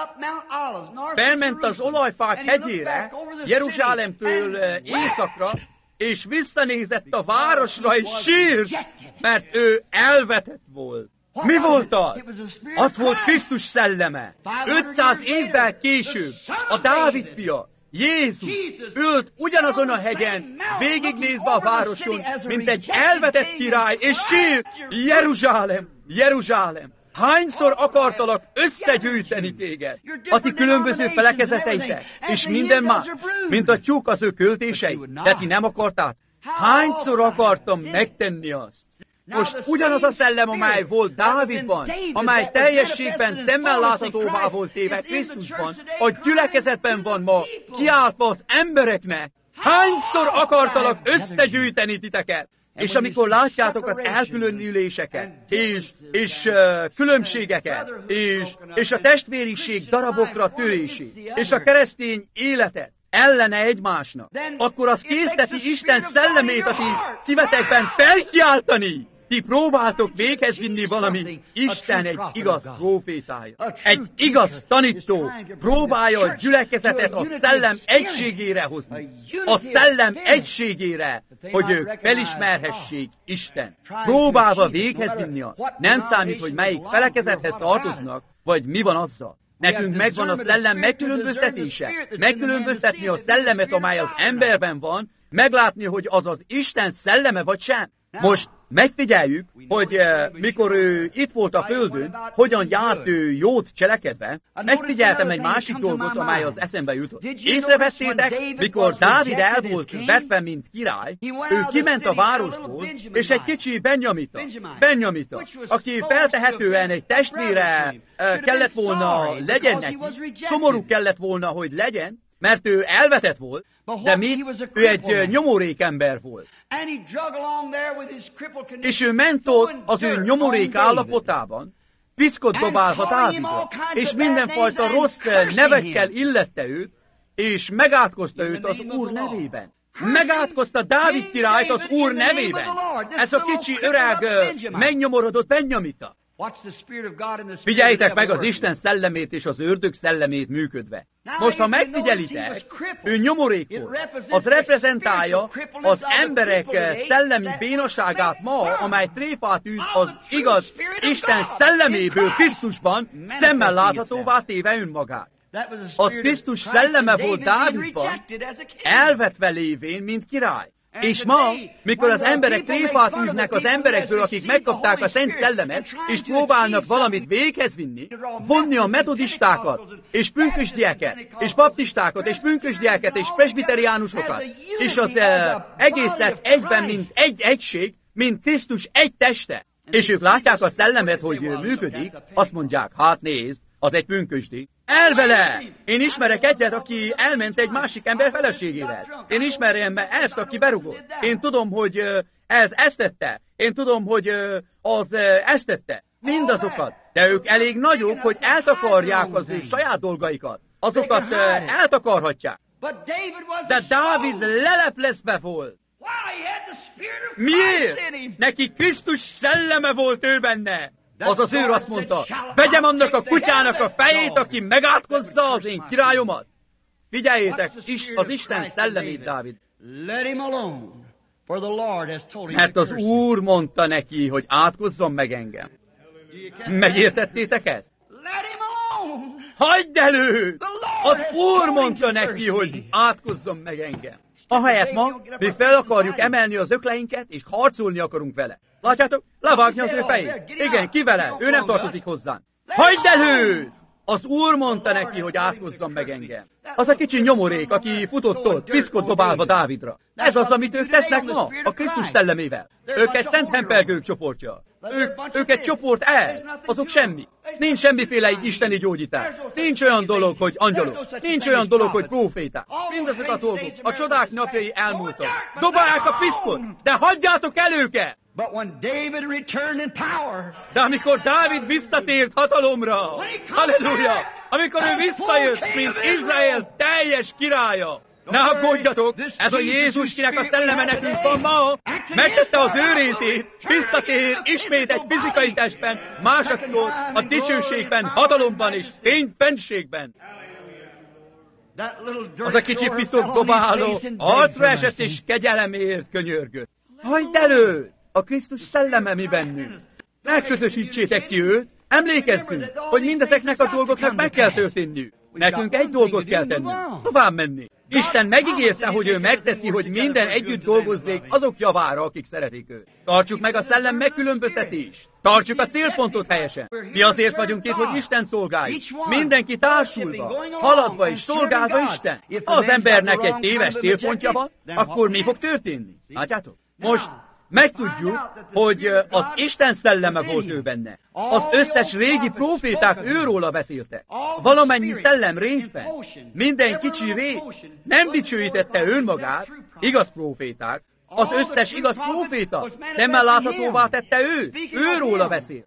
felment az olajfák hegyére, Jeruzsálemtől északra, és visszanézett a városra, és sírt, mert ő elvetett volt. Mi volt az? Az volt Krisztus szelleme. ötszáz évvel később a Dávid fia, Jézus ült ugyanazon a hegyen, végignézve a városon, mint egy elvetett király, és sírt, Jeruzsálem, Jeruzsálem, hányszor akartalak összegyűjteni téged? A ti különböző felekezeteitek, és minden más, mint a tyúk az ő költései, de ti nem akartátok. Hányszor akartam megtenni azt? Most ugyanaz a szellem, amely volt Dávidban, amely teljességben szemmel láthatóvá volt téve Krisztusban, a gyülekezetben van ma, kiáltva az embereknek. Hányszor akartalak összegyűjteni titeket? És amikor látjátok az elkülönüléseket, és, és uh, különbségeket, és, és a testvériség darabokra törését, és a keresztény életet ellene egymásnak, akkor az készteti Isten szellemét a ti szívetekben felkiáltani. Ti próbáltok véghez vinni valami. Isten egy igaz prófétája, egy igaz tanító próbálja a gyülekezetet a szellem egységére hozni. A szellem egységére, hogy ők felismerhessék Isten. Próbálva véghez vinni azt. Nem számít, hogy melyik felekezethez tartoznak, vagy mi van azzal. Nekünk megvan a szellem megkülönböztetése. Megkülönböztetni a szellemet, amely az emberben van, meglátni, hogy az az Isten szelleme vagy sem. Most megfigyeljük, hogy eh, mikor ő itt volt a földön, hogyan járt ő jót cselekedve. Megfigyeltem egy másik dolgot, amely az eszembe jutott. Észrevettétek, mikor Dávid el volt vetve, mint király, ő kiment a városból, és egy kicsi Benjamita, Benjamita, aki feltehetően egy testvére eh, kellett volna legyen neki, szomorú kellett volna, hogy legyen, mert ő elvetett volt, de mi? Ő egy nyomorék ember volt. És ő ment ott az ő nyomorék állapotában, piszkot dobálva Dávidra, és mindenfajta rossz nevekkel illette őt, és megátkozta őt az Úr nevében. Megátkozta Dávid királyt az Úr nevében. Ez a kicsi öreg megnyomorodott Benjamita. Figyeljétek meg az Isten szellemét és az ördög szellemét működve. Most, ha megfigyelitek, ő nyomorék volt. Az reprezentálja az emberek szellemi bénaságát ma, amely tréfát űz az igaz Isten szelleméből Krisztusban, szemmel láthatóvá téve önmagát. Az Krisztus szelleme volt Dávidban, elvetve lévén, mint király. És ma, mikor az emberek tréfát űznek az emberekből, akik megkapták a Szent Szellemet, és próbálnak valamit véghez vinni, vonni a metodistákat, és pünkösdieket, és baptistákat, és pünkösdieket, és presbiteriánusokat, és az uh, egészet egyben, mint egy egység, mint Krisztus egy teste. És ők látják a szellemet, hogy ő működik, azt mondják, hát nézd, az egy pünkösdi. El vele! Én ismerek egyet, aki elment egy másik ember feleségével. Én ismerem ezt, aki berugott. Én tudom, hogy ez ezt tette. Én tudom, hogy az ezt tette. Mindazokat. De ők elég nagyok, hogy eltakarják az ő saját dolgaikat. Azokat eltakarhatják. De Dávid leleplezve volt. Miért? Neki Krisztus szelleme volt ő benne. Az az őr azt mondta, vegyem annak a kutyának a fejét, aki megátkozza az én királyomat. Figyeljétek is az Isten szellemét, Dávid. Mert az Úr mondta neki, hogy átkozzon meg engem. Megértettétek ezt? Hagyd elő! Az Úr mondta neki, hogy átkozzon meg engem. Ahelyett ma, mi fel akarjuk emelni az ökleinket, és harcolni akarunk vele. Látjátok? Levágni az ő fejét. Igen, ki vele? Ő nem tartozik hozzánk. Hagyd elő! Az Úr mondta neki, hogy átkozzon meg engem. Az a kicsi nyomorék, aki futott ott, piszkot dobálva Dávidra. Ez az, amit ők tesznek ma, a Krisztus szellemével. Ők egy szent hempelgők csoportja. Ők, ők egy csoport ez, azok semmi. Nincs semmiféle isteni gyógyítás. Nincs olyan dolog, hogy angyalok. Nincs olyan dolog, hogy próféták. Mindazok a dolgok, a csodák napjai elmúltak. Dobálják a piszkot, de hagyjátok el őket! De amikor Dávid visszatért hatalomra, halleluja, amikor ő visszajött, mint Izrael teljes királya, ne aggódjatok, ez a Jézus, kinek a szelleme nekünk van ma, megtette az ő részét, visszatér ismét egy fizikai testben, másodszor a dicsőségben, hatalomban és fényfenségben. Az a kicsi piszok dobáló arcra esett és kegyelemért könyörgött. Hagyd elő! A Krisztus szelleme mi bennünk. Ne közösítsétek ki őt, emlékezzünk, hogy mindezeknek a dolgoknak meg kell történniük. Nekünk egy dolgot kell tennünk, tovább menni. Isten megígérte, hogy ő megteszi, hogy minden együtt dolgozzék azok javára, akik szeretik őt. Tartsuk meg a szellem megkülönböztetést. Tartsuk a célpontot helyesen. Mi azért vagyunk itt, hogy Isten szolgáljuk. Mindenki társulva, haladva és szolgálva Isten. Ha az embernek egy téves célpontja van, akkor mi fog történni? Látjátok? Most megtudjuk, hogy az Isten szelleme volt ő benne. Az összes régi próféták őróla beszéltek. Valamennyi szellem részben, minden kicsi rész nem dicsőítette önmagát, igaz próféták. Az összes igaz próféta szemmel láthatóvá tette ő, őróla beszél.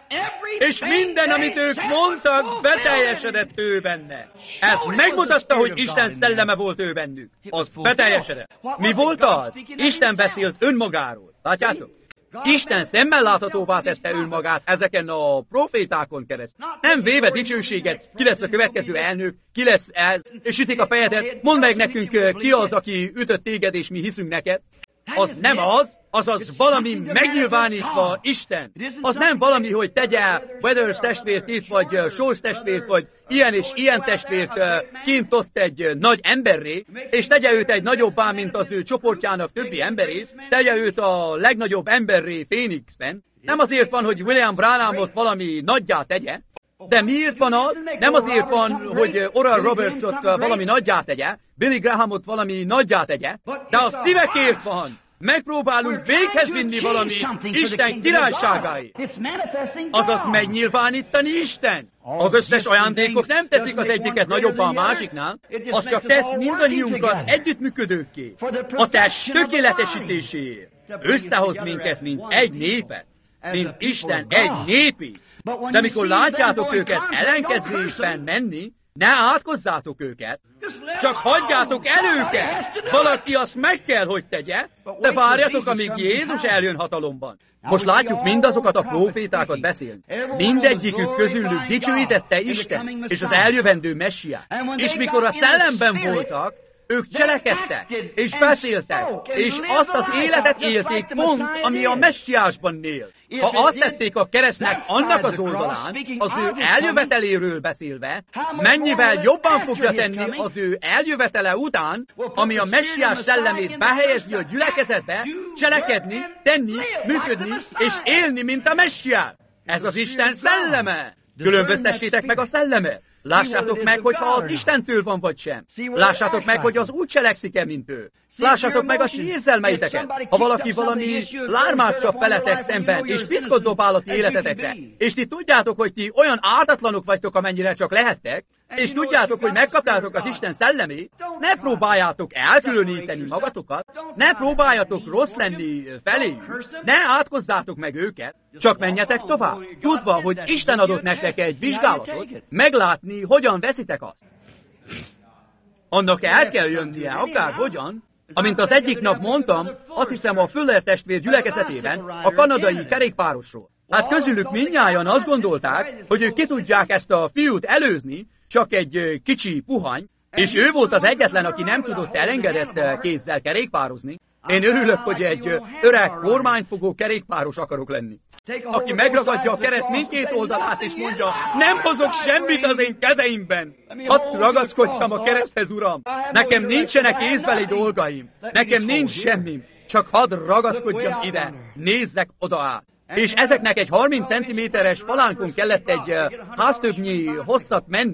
És minden, amit ők mondtak, beteljesedett ő benne. Ez megmutatta, hogy Isten szelleme volt ő bennük. Az beteljesedett. Mi volt az? Isten beszélt önmagáról. Látjátok? Isten szemmel láthatóvá tette önmagát ezeken a profétákon keresztül. Nem véve dicsőséget, ki lesz a következő elnök, ki lesz ez, és ütik a fejedet, mondd meg nekünk, ki az, aki ütött téged, és mi hiszünk neked. Az nem az, azaz valami megnyilvánítva Isten. Az nem valami, hogy tegye Weathers testvért itt, vagy Shores testvért, vagy ilyen és ilyen testvért kint ott egy nagy emberré, és tegye őt egy nagyobbá, mint az ő csoportjának többi emberét, tegye őt a legnagyobb emberré Phoenixben. Nem azért van, hogy William Branhamot valami nagyjá tegye, de miért van az? Nem azért van, hogy Oral Robertsot valami nagyjá tegye, Billy Grahamot valami nagyjá tegye, de a szívekért van. Megpróbálunk véghez vinni valami Isten királyságáért. Azaz megnyilvánítani Isten. Az összes ajándékok nem teszik az egyiket nagyobbá a másiknál, az csak tesz mindannyiunkat együttműködőkké. A test tökéletesítéséért. Összehoz minket, mint egy népet, mint Isten egy népi. De mikor látjátok őket ellenkezésben menni, ne átkozzátok őket, csak hagyjátok el őket. Valaki azt meg kell, hogy tegye, de várjatok, amíg Jézus eljön hatalomban. Most látjuk mindazokat a prófétákat beszélni. Mindegyikük közülük dicsőítette Isten és az eljövendő messiát. És mikor a szellemben voltak, ők cselekedtek, és beszéltek, és azt az életet élték pont, ami a messiásban él. Ha azt tették a keresztnek annak az oldalán, az ő eljöveteléről beszélve, mennyivel jobban fogja tenni az ő eljövetele után, ami a messiás szellemét behelyezi a gyülekezetbe, cselekedni, tenni, működni, és élni, mint a messiás. Ez az Isten szelleme. Különböztessétek meg a szellemet. Lássátok meg, hogyha az Istentől van vagy sem. Lássátok meg, hogy az úgy cselekszik-e, mint ő. Lássátok meg a ti érzelmeiteket. Ha valaki valami lármát csap veletek szemben, és piszkot dobál a ti életetekre, és ti tudjátok, hogy ti olyan ártatlanok vagytok, amennyire csak lehettek, és tudjátok, hogy megkaptátok az Isten szellemét, ne próbáljátok elkülöníteni magatokat, ne próbáljatok rossz lenni feléjük, ne átkozzátok meg őket, csak menjetek tovább, tudva, hogy Isten adott nektek egy vizsgálatot, meglátni, hogyan veszitek azt. Annak el kell jönnie, akár hogyan, amint az egyik nap mondtam, azt hiszem a Fuller testvér gyülekezetében, a kanadai kerékpárosról. Hát közülük mindnyájan azt gondolták, hogy ők ki tudják ezt a fiút előzni, csak egy kicsi puhany, és ő volt az egyetlen, aki nem tudott elengedett kézzel kerékpározni. Én örülök, hogy egy öreg kormányfogó kerékpáros akarok lenni. Aki megragadja a kereszt mindkét oldalát, és mondja, nem hozok semmit az én kezeimben. Hadd ragaszkodjam a kereszthez, Uram. Nekem nincsenek észbeli dolgaim. Nekem nincs semmim. Csak hadd ragaszkodjam ide. Nézzek oda át. És ezeknek egy harminc centiméteres falánkon kellett egy háztöbbnyi hosszat menni,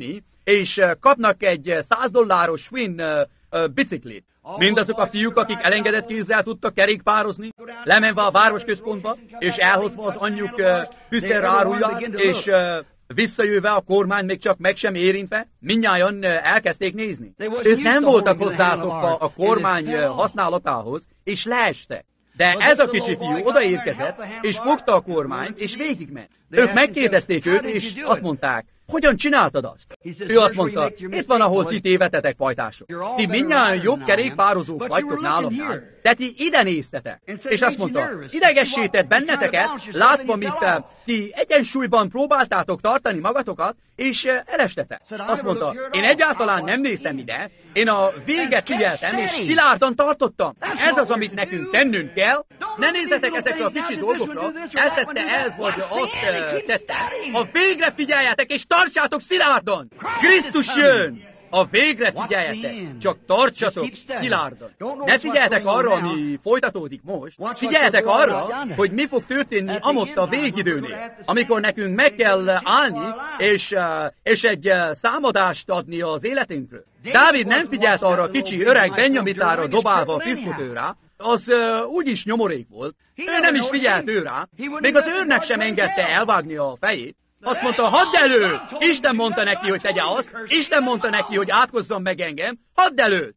és kapnak egy száz dolláros Schwinn biciklit. Mindazok a fiúk, akik elengedett kézzel tudtak kerékpározni, lemenve a városközpontba, és elhozva az anyjuk fűszerre áruját, és visszajöve a kormány még csak meg sem érintve, mindnyájan elkezdték nézni. Ők nem voltak hozzászokva a kormány használatához, és leestek. De ez a kicsi fiú odaérkezett, és fogta a kormányt, és végigment. Ők megkérdezték őt, és azt mondták, hogyan csináltad azt? Ő azt mondta, itt van, ahol ti tévedtetek, pajtások. Ti mindjárt jobb kerékpározók vagytok nálamnál, de ti ide néztetek. És azt mondta, idegessített benneteket, látva, mit ti egyensúlyban próbáltátok tartani magatokat, és elestetek. Azt mondta, én egyáltalán nem néztem ide, én a véget figyeltem, és szilárdan tartottam. Ez az, amit nekünk tennünk kell. Ne nézzetek ezekre a kicsi dolgokra, ezt tette ez, vagy azt tette. A végre figyeljetek, és tartsátok szilárdan! Krisztus jön! A végre figyeljetek, csak tartsatok szilárdan. Ne figyeljetek arra, ami folytatódik most. Figyeljetek arra, hogy mi fog történni amott a végidőnél, amikor nekünk meg kell állni, és, és egy számadást adni az életünkről. Dávid nem figyelt arra a kicsi öreg Benjamitára dobálva a piszkotőrá, az uh, úgyis nyomorék volt. Ő nem is figyelt ő rá, még az őrnek sem engedte elvágni a fejét. Azt mondta, hadd elő! Isten mondta neki, hogy tegye azt, Isten mondta neki, hogy átkozzon meg engem, hadd elő!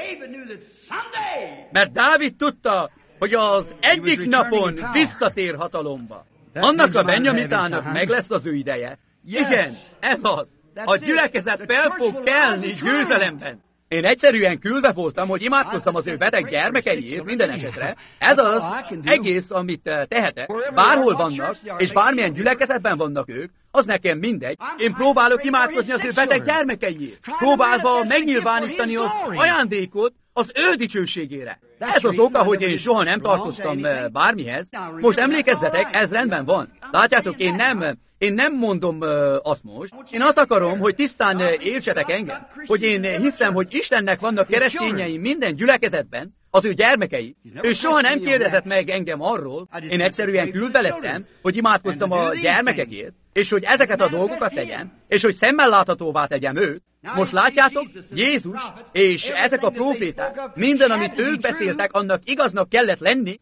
Mert Dávid tudta, hogy az egyik napon visszatér hatalomba. Annak a Benjamitának meg lesz az ő ideje. Igen, ez az. A gyülekezet fel fog kelni győzelemben. Én egyszerűen küldve voltam, hogy imádkozzam az ő beteg gyermekeiért minden esetre. Ez az egész, amit tehetek. Bárhol vannak, és bármilyen gyülekezetben vannak ők, az nekem mindegy. Én próbálok imádkozni az ő beteg gyermekeiért. Próbálva megnyilvánítani az ajándékot az ő dicsőségére. Ez az oka, hogy én soha nem tartoztam bármihez. Most emlékezzetek, ez rendben van. Látjátok, én nem... Én nem mondom uh, azt most. Én azt akarom, hogy tisztán uh, értsetek engem, hogy én hiszem, hogy Istennek vannak keresztényei minden gyülekezetben, az ő gyermekei. Ő soha nem kérdezett meg engem arról, én egyszerűen küldve lettem, hogy imádkozzam a gyermekekért, és hogy ezeket a dolgokat tegyem, és hogy szemmel láthatóvá tegyem őt. Most látjátok, Jézus és ezek a próféták, minden, amit ők beszéltek, annak igaznak kellett lenni,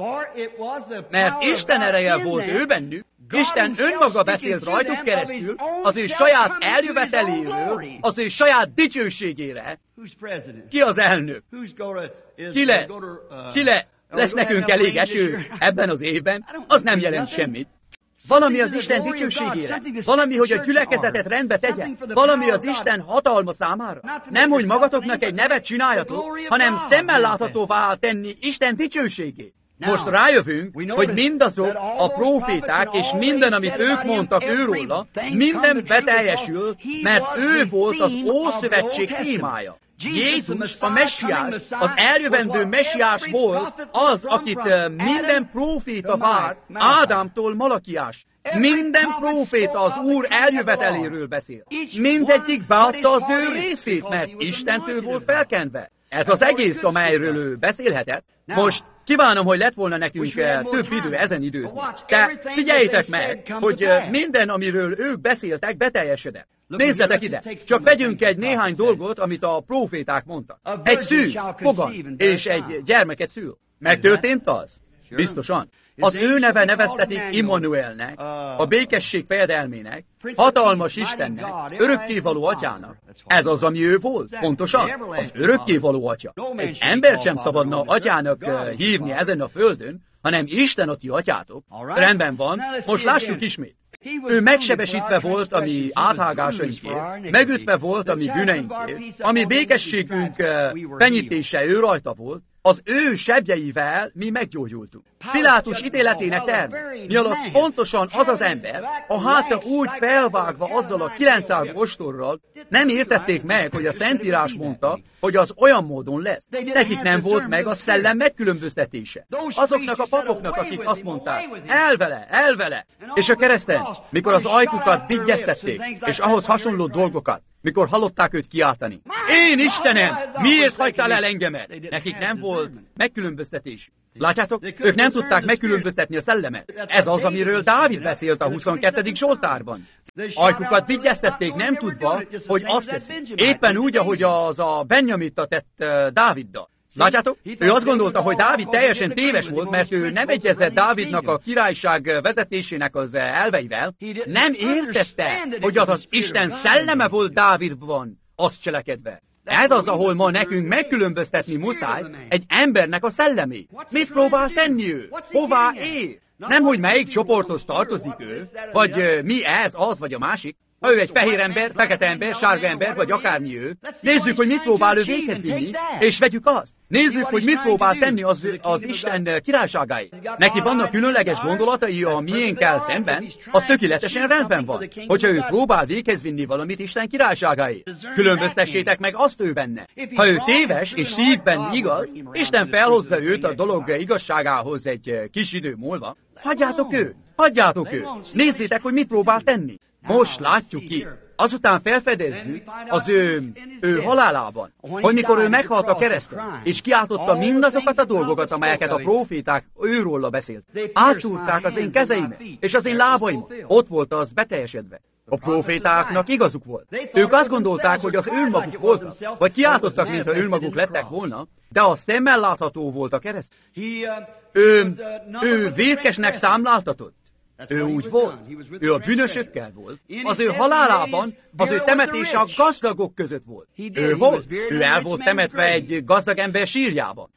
mert Isten ereje volt ő bennük, Isten önmaga beszélt rajtuk keresztül az ő saját eljöveteléről, az ő saját dicsőségére. Ki az elnök? Ki lesz? Ki le? Lesz nekünk elég eső ebben az évben? Az nem jelent semmit. Valami az Isten dicsőségére. Valami, hogy a gyülekezetet rendbe tegye. Valami az Isten hatalma számára. Nem, hogy magatoknak egy nevet csináljatok, hanem szemmel láthatóvá tenni Isten dicsőségét. Most rájövünk, hogy mindazok a próféták, és minden, amit ők mondtak őróla, minden beteljesült, mert ő volt az Ószövetség témája. Jézus, a messiás, az eljövendő messiás volt az, akit minden próféta várt, Ádámtól Malakiás. Minden próféta az Úr eljöveteléről beszél. Mindegyik beadta az ő részét, mert Istentől volt felkenve. Ez az egész, amelyről ő beszélhetett. Most kívánom, hogy lett volna nekünk több idő ezen időzni. De figyeljétek meg, hogy minden, amiről ők beszéltek, beteljesedett. Nézzetek ide, csak vegyünk egy néhány dolgot, amit a próféták mondtak. Egy szűz fogan, és egy gyermeket szül. Megtörtént az? Biztosan. Az ő neve neveztetik Immanuelnek, a békesség fejedelmének, hatalmas Istennek, örökkévaló atyának. Ez az, ami ő volt? Pontosan, az örökkévaló atya. Egy embert sem szabadna atyának hívni ezen a földön, hanem Isten a ti atyátok. Rendben van, most lássuk ismét. Ő megsebesítve volt a mi áthágásainkért, megütve volt a mi bűneinkért, a mi békességünk fenyítése ő rajta volt, az ő sebjeivel mi meggyógyultunk. Pilátus ítéletének terve, mi alatt pontosan az az ember, a háta úgy felvágva azzal a kilencszáz ostorral, nem értették meg, hogy a Szentírás mondta, hogy az olyan módon lesz. Nekik nem volt meg a szellem megkülönböztetése. Azoknak a papoknak, akik azt mondták, elvele, elvele. És a kereszten, mikor az ajkukat bigyeztették, és ahhoz hasonló dolgokat, mikor hallották őt kiáltani. Én Istenem, miért hagytál el engemet? Nekik nem volt megkülönböztetés. Látjátok? Ők nem tudták megkülönböztetni a szellemet. Ez az, amiről Dávid beszélt a huszonkettedik Zsoltárban. Ajkukat vigyeztették, nem tudva, hogy azt teszi. Éppen úgy, ahogy az a Benjamita tett Dáviddal. Látjátok? Ő azt gondolta, hogy Dávid teljesen téves volt, mert ő nem egyezett Dávidnak a királyság vezetésének az elveivel. Nem értette, hogy az az Isten szelleme volt Dávidban, azt cselekedve. Ez az, ahol ma nekünk megkülönböztetni muszáj egy embernek a szellemét. Mit próbál tenni ő? Hová él? Nem, hogy melyik csoporthoz tartozik ő, vagy mi ez, az vagy a másik. Ha ő egy fehér ember, fekete ember, sárga ember, vagy akármi ő, nézzük, hogy mit próbál ő véghez vinni, és vegyük azt. Nézzük, hogy mit próbál tenni az, az Isten királyságáért. Neki vannak különleges gondolatai a miénkkel szemben, az tökéletesen rendben van, hogyha ő próbál véghez vinni valamit Isten királyságáért. Különböztessétek meg azt ő benne. Ha ő téves és szívben igaz, Isten felhozza őt a dolog igazságához egy kis idő múlva. Hagyjátok őt, hagyjátok őt. Nézzétek, hogy mit próbál tenni. Most látjuk ki. Azután felfedezzük az ő, ő halálában, hogy mikor ő meghalt a kereszten, és kiáltotta mindazokat a dolgokat, amelyeket a próféták őróla beszélt. Átszúrták az én kezeimet, és az én lábaimat. Ott volt az beteljesedve. A prófétáknak igazuk volt. Ők azt gondolták, hogy az önmaguk voltak, vagy kiáltottak, mintha önmaguk lettek volna, de a szemmel látható volt a kereszt. Ő, ő vétkesnek számláltatott. Ő úgy volt. Ő a bűnösökkel volt. Az ő halálában, az ő temetése a gazdagok között volt. Ő volt. Ő el volt temetve egy gazdag ember sírjában.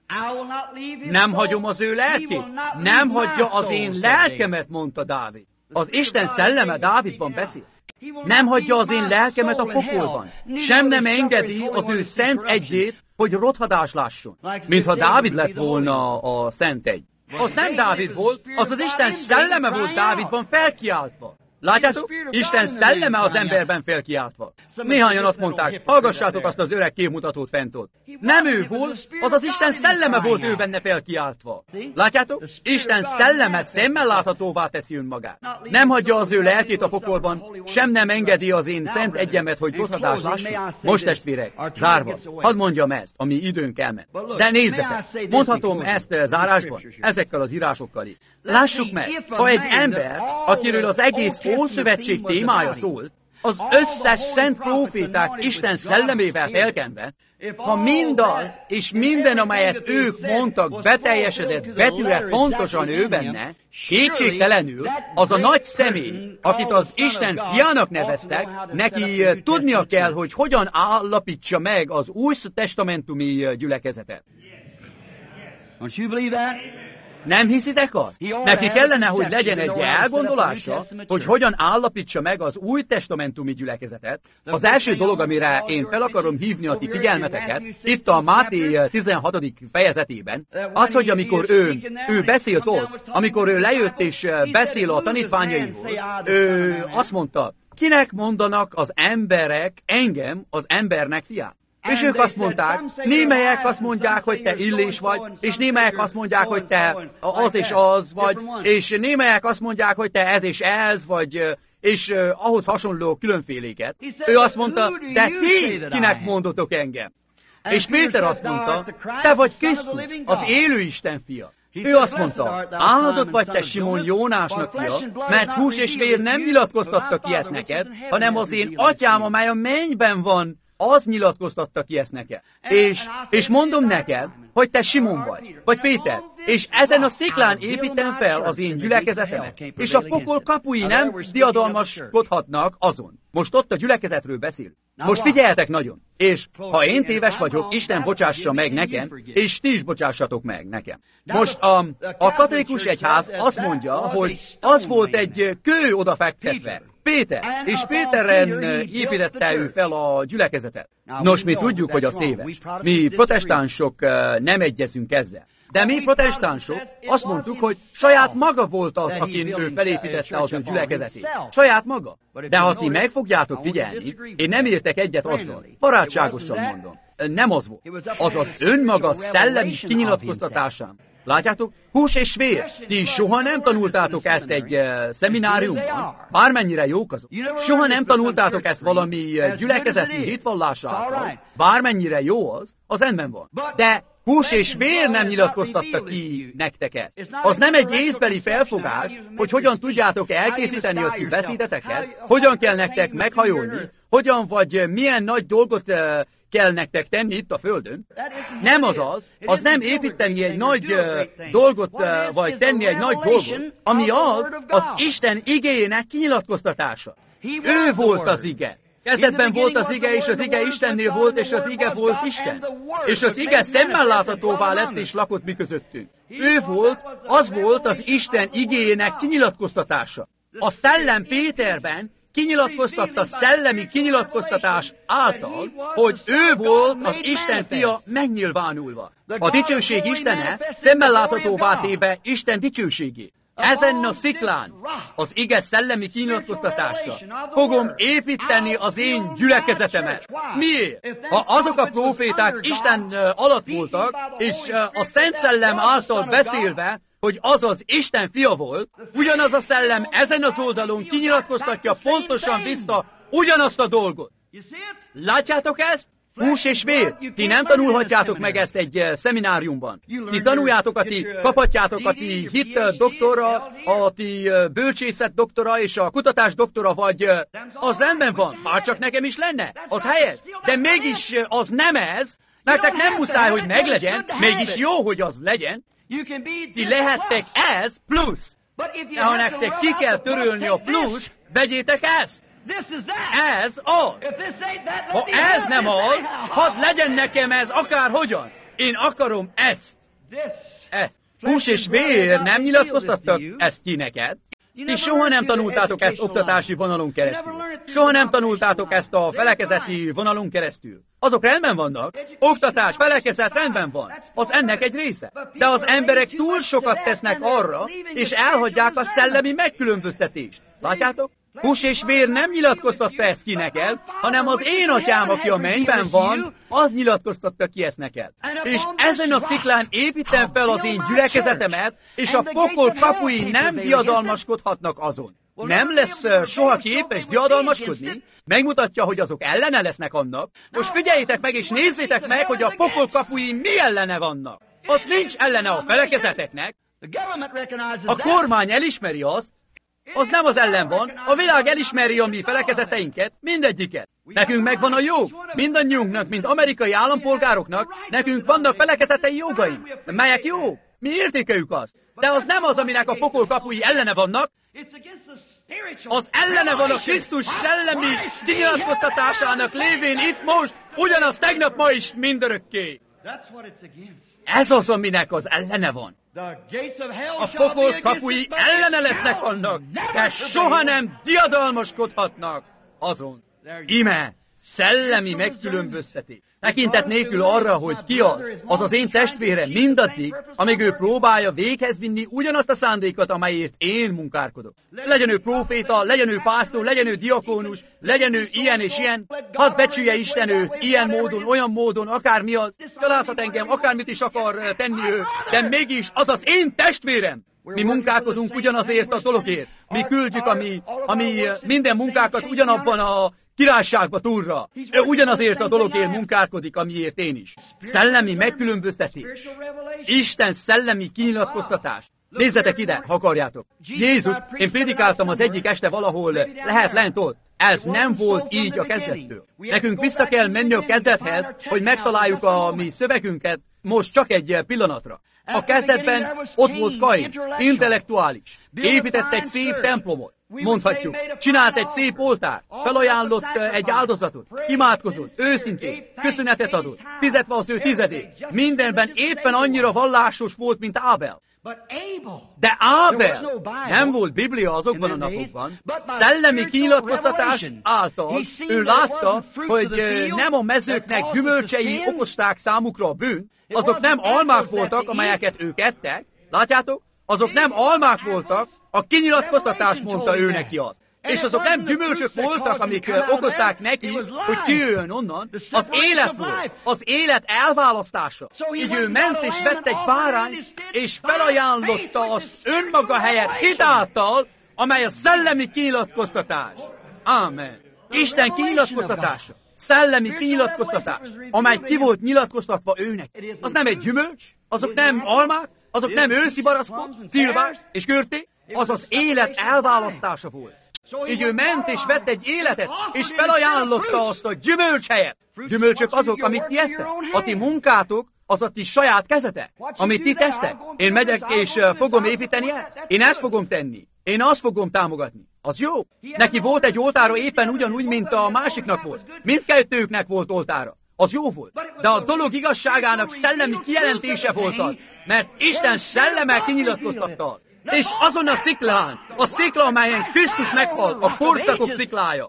Nem hagyom az ő lelkét. Nem hagyja az én lelkemet, mondta Dávid. Az Isten szelleme Dávidban beszél. Nem hagyja az én lelkemet a pokolban. Sem nem engedi az ő szent egyét, hogy rothadás lásson. Mintha Dávid lett volna a szent egy. Az nem Dávid volt, az az Isten szelleme volt Dávidban felkiáltva. Látjátok? Isten szelleme az emberben felkiáltva. Néhányan azt mondták, hallgassátok azt az öreg képmutatót fent ott. Nem ő volt, az az Isten szelleme volt ő benne felkiáltva. Látjátok? Isten szelleme szemmel láthatóvá teszi önmagát. Nem hagyja az ő lelkét a pokolban, sem nem engedi az én szent egyemet, hogy rothadás lásson. Most testvérek, zárva, hadd mondjam ezt, ami időnk elment. De nézzek, mondhatom ezt zárásban, ezekkel az írásokkal is. Lássuk meg, ha egy ember, akiről az egész Ószövetség témája szólt, az összes szent próféták Isten szellemével felkenve, ha mindaz és minden, amelyet ők mondtak, beteljesedett betűre pontosan ő benne, kétségtelenül az a nagy személy, akit az Isten fiának neveztek, neki tudnia kell, hogy hogyan állapítsa meg az új testamentumi gyülekezetet. Don't you believe that? Nem hiszitek azt? Neki kellene, hogy legyen egy elgondolása, hogy hogyan állapítsa meg az új testamentumi gyülekezetet. Az első dolog, amire én fel akarom hívni a ti figyelmeteket, itt a Máté tizenhatodik fejezetében, az, hogy amikor ő, ő beszélt ott, amikor ő lejött és beszél a tanítványaihoz, ő azt mondta, kinek mondanak az emberek engem az embernek fiát? És ők azt mondták, némelyek azt mondják, hogy te Illés vagy, és némelyek azt mondják, hogy te az és az vagy, és némelyek azt mondják, hogy te ez és ez vagy, és uh, ahhoz hasonló különféléket. Ő azt mondta, de ti kinek mondotok engem? És Péter azt mondta, te vagy Krisztus, az élő Isten fia. Ő azt mondta, áldott vagy te Simon Jónásnak fia, mert hús és vér nem nyilatkoztatta ki ezt neked, hanem az én atyám, amely a mennyben van, az nyilatkoztatta ki ezt neked. És, és mondom neked, hogy te Simon vagy, vagy Péter, és ezen a sziklán építem fel az én gyülekezetemet, és a pokol kapui nem diadalmaskodhatnak azon. Most ott a gyülekezetről beszél. Most figyeljetek nagyon, és ha én téves vagyok, Isten bocsássa meg nekem, és ti is bocsássatok meg nekem. Most a, a katolikus egyház azt mondja, hogy az volt egy kő odafektetve, Péter, és Péteren építette ő fel a gyülekezetet. Nos, mi tudjuk, hogy az téves. Mi protestánsok nem egyezünk ezzel. De mi protestánsok azt mondtuk, hogy saját maga volt az, akin ő felépítette az ő gyülekezetét. Saját maga. De ha ti meg fogjátok figyelni, én nem értek egyet azzal. Barátságosan mondom. Nem az volt. Az az önmaga szellemi kinyilatkoztatásán. Látjátok? Hús és vér. Ti soha nem tanultátok ezt egy uh, szemináriumban, bármennyire jók azok. Soha nem tanultátok ezt valami uh, gyülekezeti hitvallása által, bármennyire jó az, az rendben van. De hús és vér nem nyilatkoztatta ki nektek ezt. Az nem egy észbeli felfogás, hogy hogyan tudjátok elkészíteni a ti beszédeteket, hogyan kell nektek meghajolni, hogyan vagy milyen nagy dolgot uh, kell nektek tenni itt a Földön. Nem az az, az nem építeni egy nagy uh, dolgot, uh, vagy tenni egy nagy dolgot, ami az, az Isten igéjének kinyilatkoztatása. Ő volt az ige. Kezdetben volt az ige, és az ige Istennél volt, és az ige volt Isten. És az ige szemmel láthatóvá lett, és lakott mi közöttünk. Ő volt, az volt az Isten igéjének kinyilatkoztatása. A szellem Péterben kinyilatkoztatta szellemi kinyilatkoztatás által, hogy ő volt az Isten fia megnyilvánulva. A dicsőség Istene szemmel láthatóvá téve Isten dicsőségét. Ezen a sziklán, az ige szellemi kinyilatkoztatása, fogom építeni az én gyülekezetemet. Miért? Ha azok a próféták Isten alatt voltak, és a Szent Szellem által beszélve, hogy az az Isten fia volt, ugyanaz a szellem ezen az oldalon kinyilatkoztatja pontosan vissza ugyanazt a dolgot. Látjátok ezt? Hús és vér. Ti nem tanulhatjátok meg ezt egy szemináriumban. Ti tanuljátok, a ti kaphatjátok a ti hit doktora, a ti bölcsészet doktora és a kutatás doktora, vagy az rendben van, bárcsak nekem is lenne, az helyes. De mégis az nem ez, nektek nem muszáj, hogy meglegyen, mégis jó, hogy az legyen. Ti lehettek ez plusz. De ha nektek ki kell törölni a plusz, vegyétek ezt. Ez az. Ha ez nem az, hadd legyen nekem ez akárhogyan. Én akarom ezt. Ezt. Hús és vér nem nyilatkoztattak ezt ki neked. Ti soha nem tanultátok ezt oktatási vonalon keresztül. Soha nem tanultátok ezt a felekezeti vonalon keresztül. Azok rendben vannak. Oktatás, felekezet rendben van. Az ennek egy része. De az emberek túl sokat tesznek arra, és elhagyják a szellemi megkülönböztetést. Látjátok? Hús és vér nem nyilatkoztatta ezt ki neked, hanem az én atyám, aki a mennyben van, az nyilatkoztatta ki ezt neked. És ezen a sziklán építem fel az én gyülekezetemet, és a pokol kapui nem diadalmaskodhatnak azon. Nem lesz soha képes diadalmaskodni, megmutatja, hogy azok ellene lesznek annak. Most figyeljétek meg, és nézzétek meg, hogy a pokol kapui mi ellene vannak. Az nincs ellene a felekezeteknek. A kormány elismeri azt, az nem az ellen van, a világ elismeri a mi felekezeteinket, mindegyiket. Nekünk megvan a jog, mindannyiunknak, mint amerikai állampolgároknak, nekünk vannak felekezetei jogaink, melyek jók, mi értékeljük azt. De az nem az, aminek a pokol kapui ellene vannak, az ellene van a Krisztus szellemi kinyilatkoztatásának lévén itt most, ugyanaz tegnap, ma is, mindörökké. Ez az, aminek az ellene van. A pokol kapui ellene lesznek annak, de soha nem diadalmaskodhatnak azon. Ime, szellemi megkülönböztetés. Tekintet nélkül arra, hogy ki az, az az én testvérem mindaddig, amíg ő próbálja véghez vinni ugyanazt a szándékot, amelyért én munkálkodok. Legyen ő próféta, legyen ő pásztor, legyen ő diakónus, legyen ő ilyen és ilyen, hadd becsülje Isten őt, ilyen módon, olyan módon, akármi az, gyalázhat engem, akármit is akar tenni ő, de mégis az az én testvérem. Mi munkálkodunk ugyanazért a dologért. Mi küldjük a mi, a mi minden munkákat ugyanabban a királyságba túlra. Ő ugyanazért a dologért munkálkodik, amiért én is. Szellemi megkülönböztetés. Isten szellemi kinyilatkoztatás. Nézzetek ide, ha akarjátok. Jézus, én prédikáltam az egyik este valahol, lehet lent ott. Ez nem volt így a kezdettől. Nekünk vissza kell menni a kezdethez, hogy megtaláljuk a mi szövegünket most csak egy pillanatra. A kezdetben ott volt Kain, intellektuális. Épített egy szép templomot. Mondhatjuk, csinált egy szép oltárt, felajánlott egy áldozatot, imádkozott, őszintén, köszönetet adott, fizetve az ő tizedét. Mindenben éppen annyira vallásos volt, mint Ábel. De Ábel nem volt Biblia azokban a napokban, szellemi kinyilatkoztatás által ő látta, hogy nem a mezőknek gyümölcsei okozták számukra a bűnt, azok nem almák voltak, amelyeket ők ettek, látjátok? Azok nem almák voltak, a kinyilatkoztatás mondta ő neki azt. És azok nem gyümölcsök voltak, amik okozták neki, hogy kijöjjön onnan. Az élet volt, az élet elválasztása. Így ő ment és vett egy bárányt, és felajánlotta azt önmaga helyett hitáltal, amely a szellemi kinyilatkoztatás. Ámen. Isten kinyilatkoztatása. Szellemi kinyilatkoztatás, amely ki volt nyilatkoztatva őnek. Az nem egy gyümölcs, azok nem almák, azok nem őszi barackok, szilvás és körték, az az élet elválasztása volt. Így ő ment és vett egy életet, és felajánlotta azt a gyümölcs helyet. Gyümölcsök azok, amit ti esztek. A ti munkátok, az a ti saját kezetek. Amit ti tesztek. Én megyek és fogom építeni ezt. Én ezt fogom tenni. Én azt fogom támogatni. Az jó. Neki volt egy oltára éppen ugyanúgy, mint a másiknak volt. Mindkettőknek volt oltára. Az jó volt. De a dolog igazságának szellemi kijelentése volt az, mert Isten szellemmel kinyilatkoztatta. És azon a sziklán, a szikla, amelyen Krisztus meghalt, a korszakok sziklája,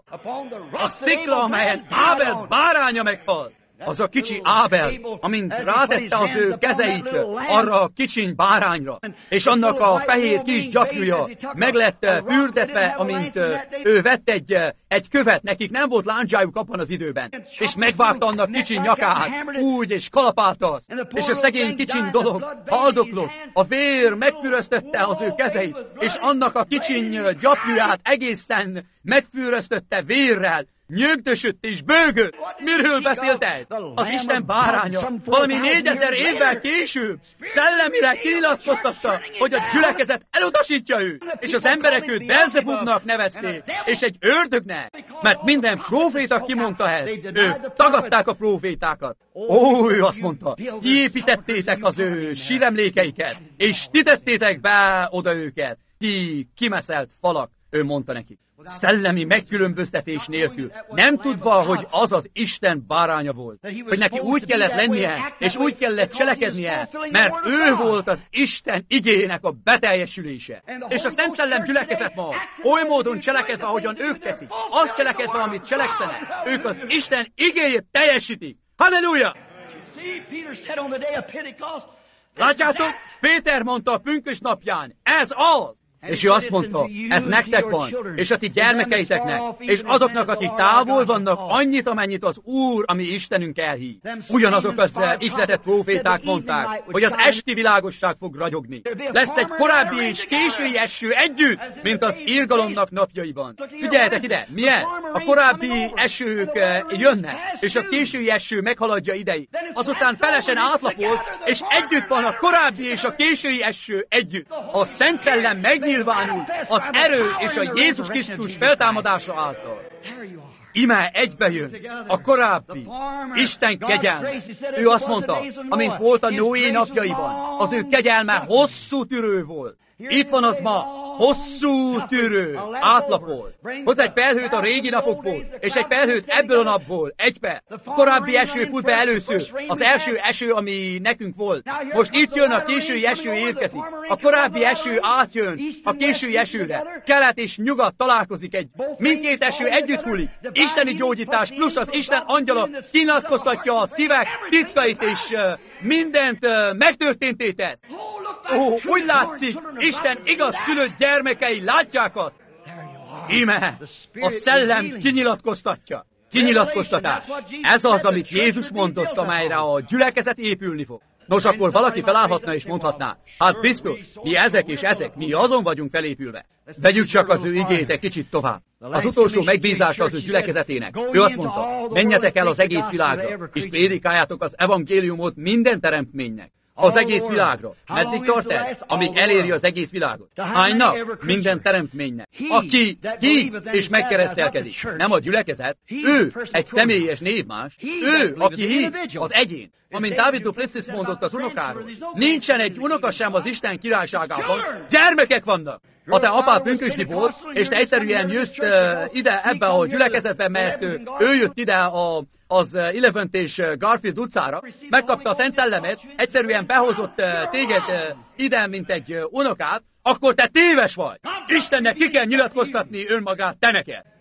a szikla, amelyen Ábel báránya meghalt, az a kicsi Ábel, amint rátette az ő kezeit arra a kicsiny bárányra, és annak a fehér kis gyapjúja meg lett fürdetve, amint ő vett egy, egy követ, nekik nem volt láncsájuk abban az időben, és megvágta annak kicsiny nyakát, úgy, és kalapálta azt, és a szegény kicsiny dolog haldoklott, a vér megfüröztötte az ő kezeit, és annak a kicsiny gyapjúját egészen megfüröztötte vérrel, nyögdösött és bőgött. Miről beszélt ez? Az Isten báránya valami négyezer évvel később szellemileg kinyilatkoztatta, hogy a gyülekezet elutasítja őt, és az emberek őt Belzebubnak nevezték, és egy ördögnek, mert minden próféta kimondta ezt. Ők tagadták a prófétákat. Ó, ő azt mondta, ti építettétek az ő síremlékeiket, és ti tettétek be oda őket, ti kimeszelt falak, ő mondta neki. Szellemi megkülönböztetés nélkül, nem tudva, hogy az az Isten báránya volt, hogy neki úgy kellett lennie, és úgy kellett cselekednie, mert ő volt az Isten igének a beteljesülése. És a Szent Szellem gyülekezet ma oly módon cselekedve, ahogyan ők teszik, azt cselekedve, amit cselekszenek, ők az Isten igéjét teljesítik. Halleluja! Látjátok? Péter mondta a pünkösd napján, ez az! És ő azt mondta, ez nektek van, és a ti gyermekeiteknek, és azoknak, akik távol vannak, annyit, amennyit az Úr, ami Istenünk elhív. Ugyanazok az ihletett próféták mondták, hogy az esti világosság fog ragyogni. Lesz egy korábbi és késői eső együtt, mint az irgalomnak napjaiban. Figyeljetek ide, milyen? A korábbi esők jönnek, és a késői eső meghaladja idejét. Azután felesen átlapolt, és együtt van a korábbi és a késői eső együtt. A Szent Szellem megnyílt, nyilvánul az erő és a Jézus Krisztus feltámadása által. Ime egybejön a korábbi Isten kegyelme. Ő azt mondta, amint volt a Noé napjaiban, az ő kegyelme hosszú tűrő volt. Itt van az ma, hosszú tűrő, átlapol. Hoz egy felhőt a régi napokból, és egy felhőt ebből a napból, egybe. A korábbi eső fut be először, az első eső, ami nekünk volt. Most itt jön a késői eső, érkezik. A korábbi eső átjön a késői esőre. Kelet és nyugat találkozik egy. Mindkét eső együtt hullik. Isteni gyógyítás plusz az Isten angyala kinyilatkoztatja a szívek titkait, és uh, mindent uh, megtörténté tesz. Ó, úgy látszik, Isten igaz szülött gyermekei látják azt. Íme, a szellem kinyilatkoztatja. Kinyilatkoztatás. Ez az, amit Jézus mondott, amelyre a gyülekezet épülni fog. Nos, akkor valaki felállhatna és mondhatná, hát biztos, mi ezek és ezek, mi azon vagyunk felépülve. Vegyük csak az ő igét egy kicsit tovább. Az utolsó megbízása az ő gyülekezetének. Ő azt mondta, menjetek el az egész világra, és prédikáljátok az evangéliumot minden teremtménynek. Az egész világra. Meddig tart ez? Amíg eléri az egész világot. Hány nap? Minden teremtménynek. Aki hisz és megkeresztelkedik. Nem a gyülekezet. Ő egy személyes névmás. Ő, aki hisz, az egyén. Amint David Duplessis mondott az unokáról. Nincsen egy unoka sem az Isten királyságában. Gyermekek vannak. Ha te apád pünkösdi volt, és te egyszerűen jössz uh, ide ebbe a gyülekezetbe, mert uh, ő jött ide a, az uh, Elephant és uh, Garfield utcára, megkapta a Szent Szellemet, egyszerűen behozott uh, téged uh, ide, mint egy uh, unokát, akkor te téves vagy. Istennek ki kell nyilatkoztatni önmagát te neked.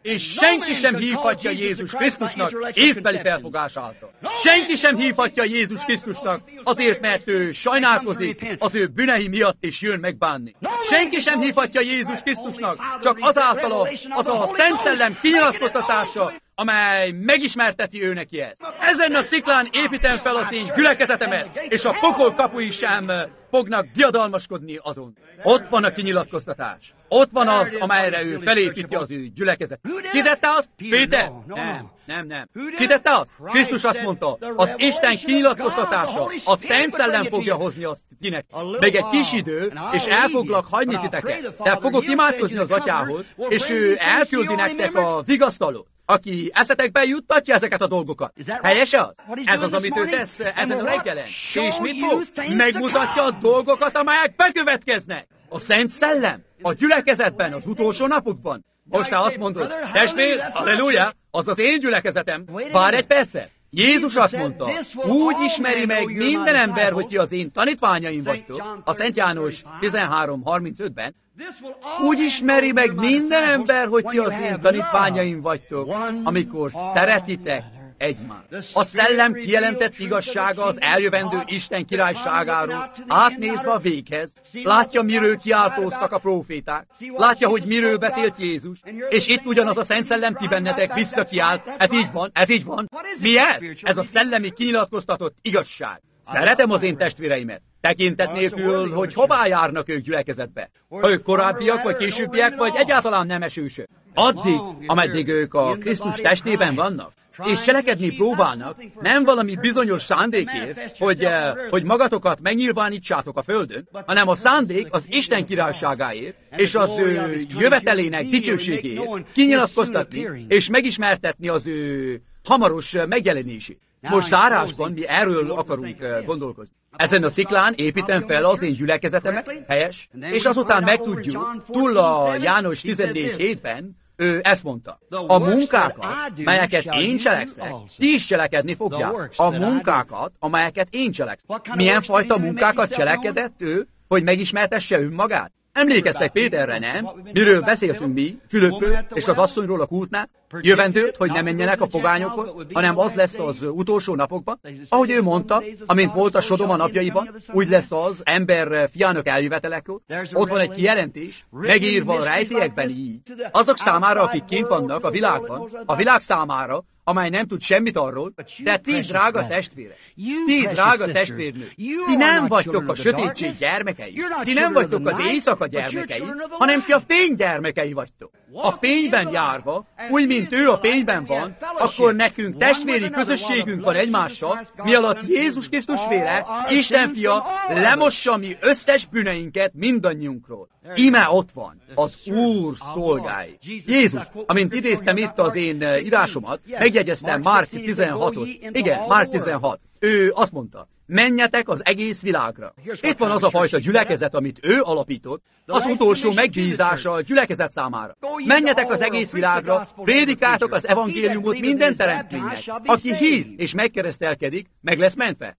És senki sem hívhatja Jézus Krisztusnak észbeli felfogás által. Senki sem hívhatja Jézus Krisztusnak azért, mert ő sajnálkozik az ő bűnei miatt és jön megbánni. Senki sem hívhatja Jézus Krisztusnak csak azáltal az a Szent Szellem kinyilatkoztatása, amely megismerteti ő neki ezt. Ezen a sziklán építem fel az én gyülekezetemet, és a pokol kapui sem fognak diadalmaskodni azon. Ott van a kinyilatkoztatás. Ott van az, amelyre ő felépíti az ő gyülekezet. Ki tette azt? Péter? Nem, nem, nem. Ki tette azt? Krisztus azt mondta, az Isten kinyilatkoztatása, a Szent Szellem fogja hozni azt tinek. Még egy kis idő, és el foglak hagyni titeket. De fogok imádkozni az Atyához, és ő elküldi nektek a vigasztalót, aki eszetekbe juttatja ezeket a dolgokat. Helyes az? Ez az, amit ő tesz ezen a reggelen. És mit fog? Megmutatja a dolgokat, amelyek bekövetkeznek. A Szent Szellem a gyülekezetben, az utolsó napokban. Most te azt mondod, testvér, halleluja, az az én gyülekezetem. Várj egy percet. Jézus azt mondta, úgy ismeri meg minden ember, hogy ti az én tanítványaim vagytok, a Szent János tizenhárom harmincötben, úgy ismeri meg minden ember, hogy ti az én tanítványaim vagytok, amikor szeretitek egymást. A szellem kijelentett igazsága az eljövendő Isten királyságáról, átnézve a véghez, látja, miről kiáltóztak a próféták, látja, hogy miről beszélt Jézus, és itt ugyanaz a Szent Szellem ti bennetek visszakiált, ez így van, ez így van. Mi ez? Ez a szellemi kinyilatkoztatott igazság. Szeretem az én testvéreimet, tekintet nélkül, hogy hová járnak ők gyülekezetbe. Ha ők korábbiak, vagy későbbiek, vagy egyáltalán nem esősök. Addig, ameddig ők a Krisztus testében vannak, és cselekedni próbálnak, nem valami bizonyos szándékért, hogy, hogy magatokat megnyilvánítsátok a földön, hanem a szándék az Isten királyságáért, és az ő jövetelének dicsőségéért kinyilatkoztatni, és megismertetni az ő hamaros megjelenését. Most zárásban mi erről akarunk gondolkozni. Ezen a sziklán építem fel az én gyülekezetemet, helyes, és azután megtudjuk, túl a János tizennégy hétben, ő ezt mondta. A munkákat, melyeket én cselekszek, ti is cselekedni fogják. A munkákat, amelyeket én cselekszek. Milyen fajta munkákat cselekedett ő, hogy megismertesse önmagát? Emlékeztek Péterre, nem? Miről beszéltünk mi, Fülöpről és az asszonyról a kútnál? Jövendőt, hogy ne menjenek a pogányokhoz, hanem az lesz az utolsó napokban. Ahogy ő mondta, amint volt a Sodoma napjaiban, úgy lesz az ember fiának eljövetelekor. Ott van egy kijelentés, megírva a rejtélyekben így. Azok számára, akik kint vannak a világban, a világ számára, amely nem tud semmit arról, de ti, drága testvérek, ti, drága testvérnő, ti nem vagytok a sötétség gyermekei, ti nem vagytok az éjszaka gyermekei, hanem ti a fény gyermekei vagytok. A fényben járva, úgy, mint ő a fényben van, akkor nekünk testvéri közösségünk van egymással, mi alatt Jézus Krisztus vére, Isten fia, lemossa mi összes bűneinket mindannyiunkról. Íme ott van, az Úr szolgái. Jézus, amint idéztem itt az én írásomat, megjegyeztem Márk tizenhatot. Igen, Márk tizenhat. Ő azt mondta, menjetek az egész világra. Itt van az a fajta gyülekezet, amit ő alapított, az utolsó megbízása a gyülekezet számára. Menjetek az egész világra, prédikáltok az evangéliumot minden teremtménynek. Aki hisz és megkeresztelkedik, meg lesz mentve.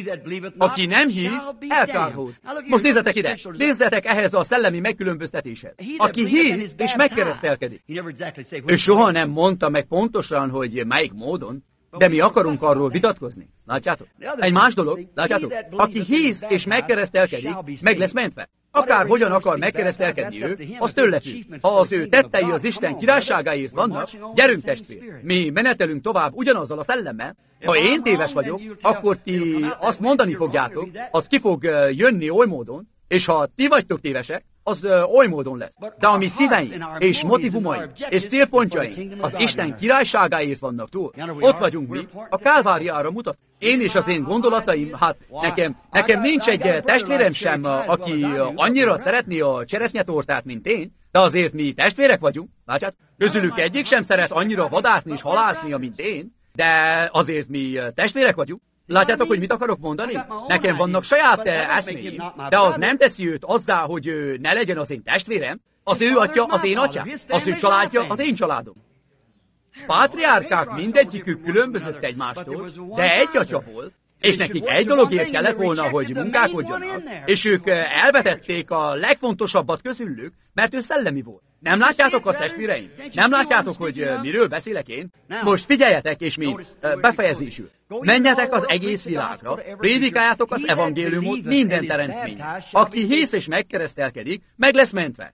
Aki nem hisz, elkárhóz. Most nézzetek ide, nézzetek ehhez a szellemi megkülönböztetéshez. Aki hisz és megkeresztelkedik. Ő soha nem mondta meg pontosan, hogy melyik módon, de mi akarunk arról vitatkozni. Látjátok? Egy más dolog, látjátok? Aki hisz és megkeresztelkedik, meg lesz mentve. Akár hogyan akar megkeresztelkedni ő, az tőle függ. Ha az ő tettei az Isten királyságáért vannak, gyerünk testvér, mi menetelünk tovább ugyanazzal a szellemmel. Ha én téves vagyok, akkor ti azt mondani fogjátok, az ki fog jönni oly módon, és ha ti vagytok tévesek, az ö, oly módon lesz. De a mi szíveink és motivumaink és célpontjaink az Isten királyságáért vannak túl. Ott vagyunk mi, a Kálváriára mutat. Én és az én gondolataim, hát nekem, nekem nincs egy testvérem sem, aki annyira szeretné a cseresznyetortát, mint én, de azért mi testvérek vagyunk, látját? Közülük egyik sem szeret annyira vadászni és halászni, mint én, de azért mi testvérek vagyunk. Látjátok, hogy mit akarok mondani? Nekem vannak saját eszméim, de az nem teszi őt azzá, hogy ő ne legyen az én testvérem. Az ő atya az én atyám, az ő családja az én családom. Pátriárkák mindegyikük különbözött egymástól, de egy atya volt, És nekik egy dologért kellett volna, hogy munkálkodjanak, és ők elvetették a legfontosabbat közülük, mert ő szellemi volt. Nem látjátok azt, testvéreim? Nem látjátok, hogy miről beszélek én? Most figyeljetek, és mi befejezésül. Menjetek az egész világra, prédikáljátok az evangéliumot minden teremtménynek. Aki hisz és megkeresztelkedik, meg lesz mentve.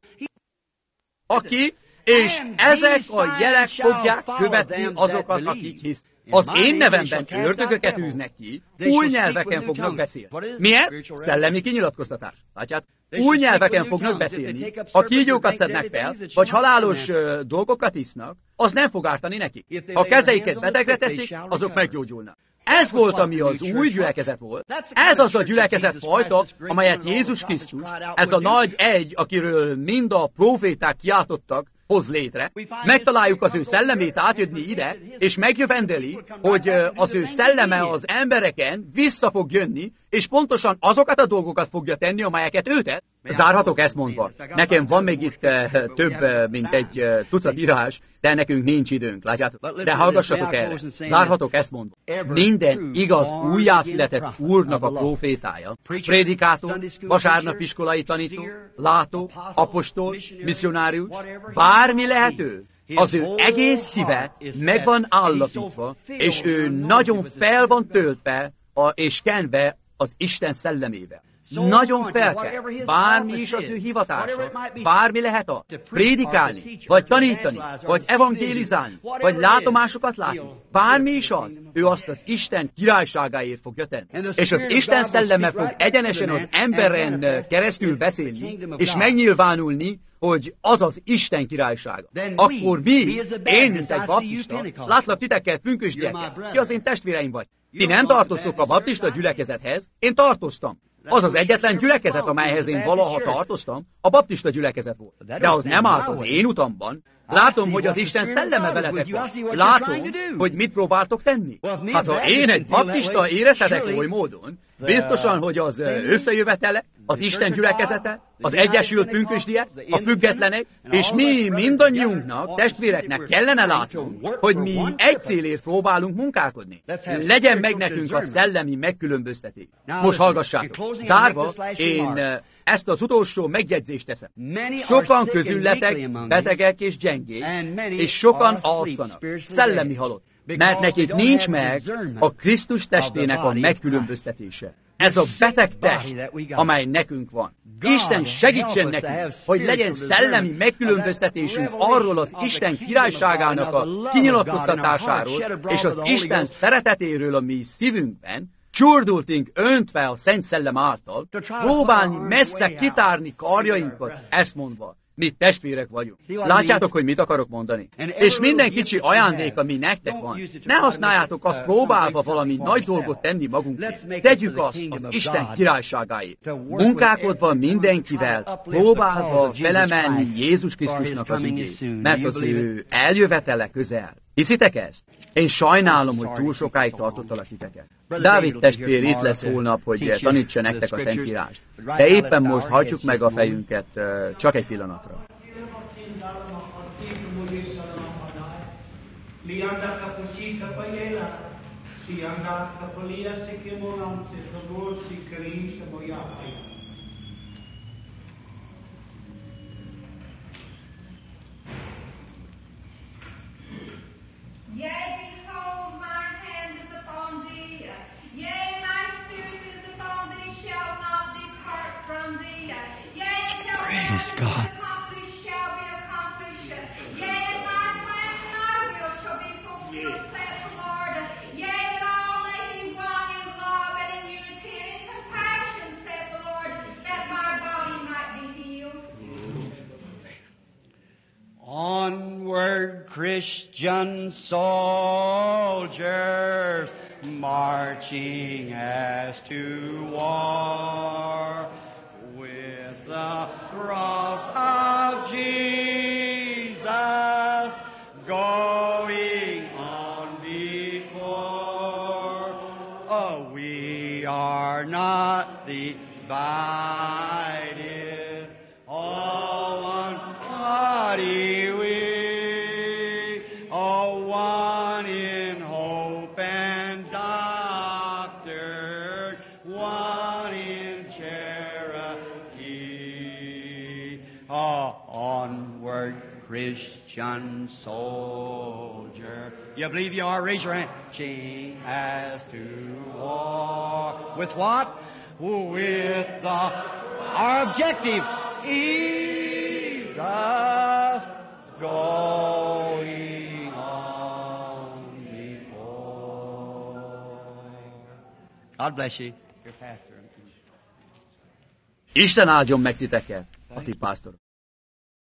Aki, és ezek a jelek fogják követni azokat, akik hisz. Az én nevemben ördögöket űznek ki, új nyelveken fognak beszélni. Mi ez? Szellemi kinyilatkoztatás. Látjátok? Új nyelveken fognak beszélni. Ha kígyókat szednek fel, vagy halálos uh, dolgokat isznak, az nem fog ártani nekik. Ha kezeiket betegre teszik, azok meggyógyulnak. Ez volt, ami az új gyülekezet volt. Ez az a gyülekezet fajta, amelyet Jézus Krisztus, ez a nagy egy, akiről mind a proféták kiáltottak, hoz létre. Megtaláljuk az ő szellemét átjönni ide, és megjövendeli, hogy az ő szelleme az embereken vissza fog jönni, és pontosan azokat a dolgokat fogja tenni, amelyeket ő tett. Zárhatok ezt mondva. Nekem van még itt több, mint egy tucat írás, de nekünk nincs időnk, látjátok? De hallgassatok el. Zárhatok ezt mondva. Minden igaz újjászületett úrnak a profétája, prédikátor, vasárnapiskolai tanító, látó, apostol, misszionárius, bármi lehető, az ő egész szíve meg van állapítva, és ő nagyon fel van töltve a, és kenve az Isten szellemével. Nagyon fel kell, bármi is az ő hivatása, bármi lehet a prédikálni, vagy tanítani, vagy evangélizálni, vagy látomásokat látni, bármi is az, ő azt az Isten királyságáért fogja tenni. És az Isten szelleme fog egyenesen az emberen keresztül beszélni, és megnyilvánulni, hogy az az Isten királysága. Akkor mi, én, mint egy baptista, látlak titeket, pünkösdieket, ti az én testvéreim vagy. Ti nem tartoztok a baptista gyülekezethez, én tartoztam. Az az egyetlen gyülekezet, amelyhez én valaha tartoztam, a baptista gyülekezet volt. De az nem állt az én utamban. Látom, hogy az Isten szelleme veletek van. Látom, hogy mit próbáltok tenni. Hát ha én egy baptista érezhetek oly módon, biztosan, hogy az összejövetele, az Isten gyülekezete, az Egyesült Pünkösdiek, a függetlenek, és mi mindannyiunknak, testvéreknek kellene látnunk, hogy mi egy célért próbálunk munkálkodni. Legyen meg nekünk a szellemi megkülönböztetés. Most hallgassátok. Zárva, én ezt az utolsó megjegyzést teszem. Sokan közületek betegek és gyengék, és sokan alszanak, szellemi halott, mert nekik nincs meg a Krisztus testének a megkülönböztetése. Ez a beteg test, amely nekünk van. Isten segítsen nekünk, hogy legyen szellemi megkülönböztetésünk arról az Isten királyságának a kinyilatkoztatásáról, és az Isten szeretetéről a mi szívünkben, csordultunk öntve a Szent Szellem által, próbálni messze kitárni karjainkat, ezt mondva. Mi testvérek vagyunk. Látjátok, hogy mit akarok mondani? És minden kicsi ajándék, ami nektek van, ne használjátok azt próbálva valami nagy dolgot tenni magunkért. Tegyük azt az Isten királyságáért. Munkálkodva mindenkivel, próbálva felemenni Jézus Krisztusnak az ügyét, mert az ő eljövetele közel. Hiszitek ezt? Én sajnálom, hogy túl sokáig tartottalak titeket. Dávid testvér itt lesz holnap, hogy tanítsa nektek a Szentírást. De éppen most hajtsuk meg a fejünket csak egy pillanatra. Yea, behold, mine hand is upon thee. Yea, my spirit is upon thee, shall not depart from thee. Yea, till Praise thou God. be accomplished, shall be accomplished. Yea, and my plan and my will shall be fulfilled, saith the Lord. Yea, that all may be one in love and in unity and in compassion, saith the Lord, that my body might be healed. Onward, Christian soldiers, marching as to war, with the cross of Jesus going on before. Oh, we are not divided, all one body we, all one in hope and doctrine. Christian soldier. You believe you are? Raise your hand. She has to war. With what? With the, our objective. Jesus going on before. God bless you. Your pastor. Isten áldjon meg titeket, a ti pásztor.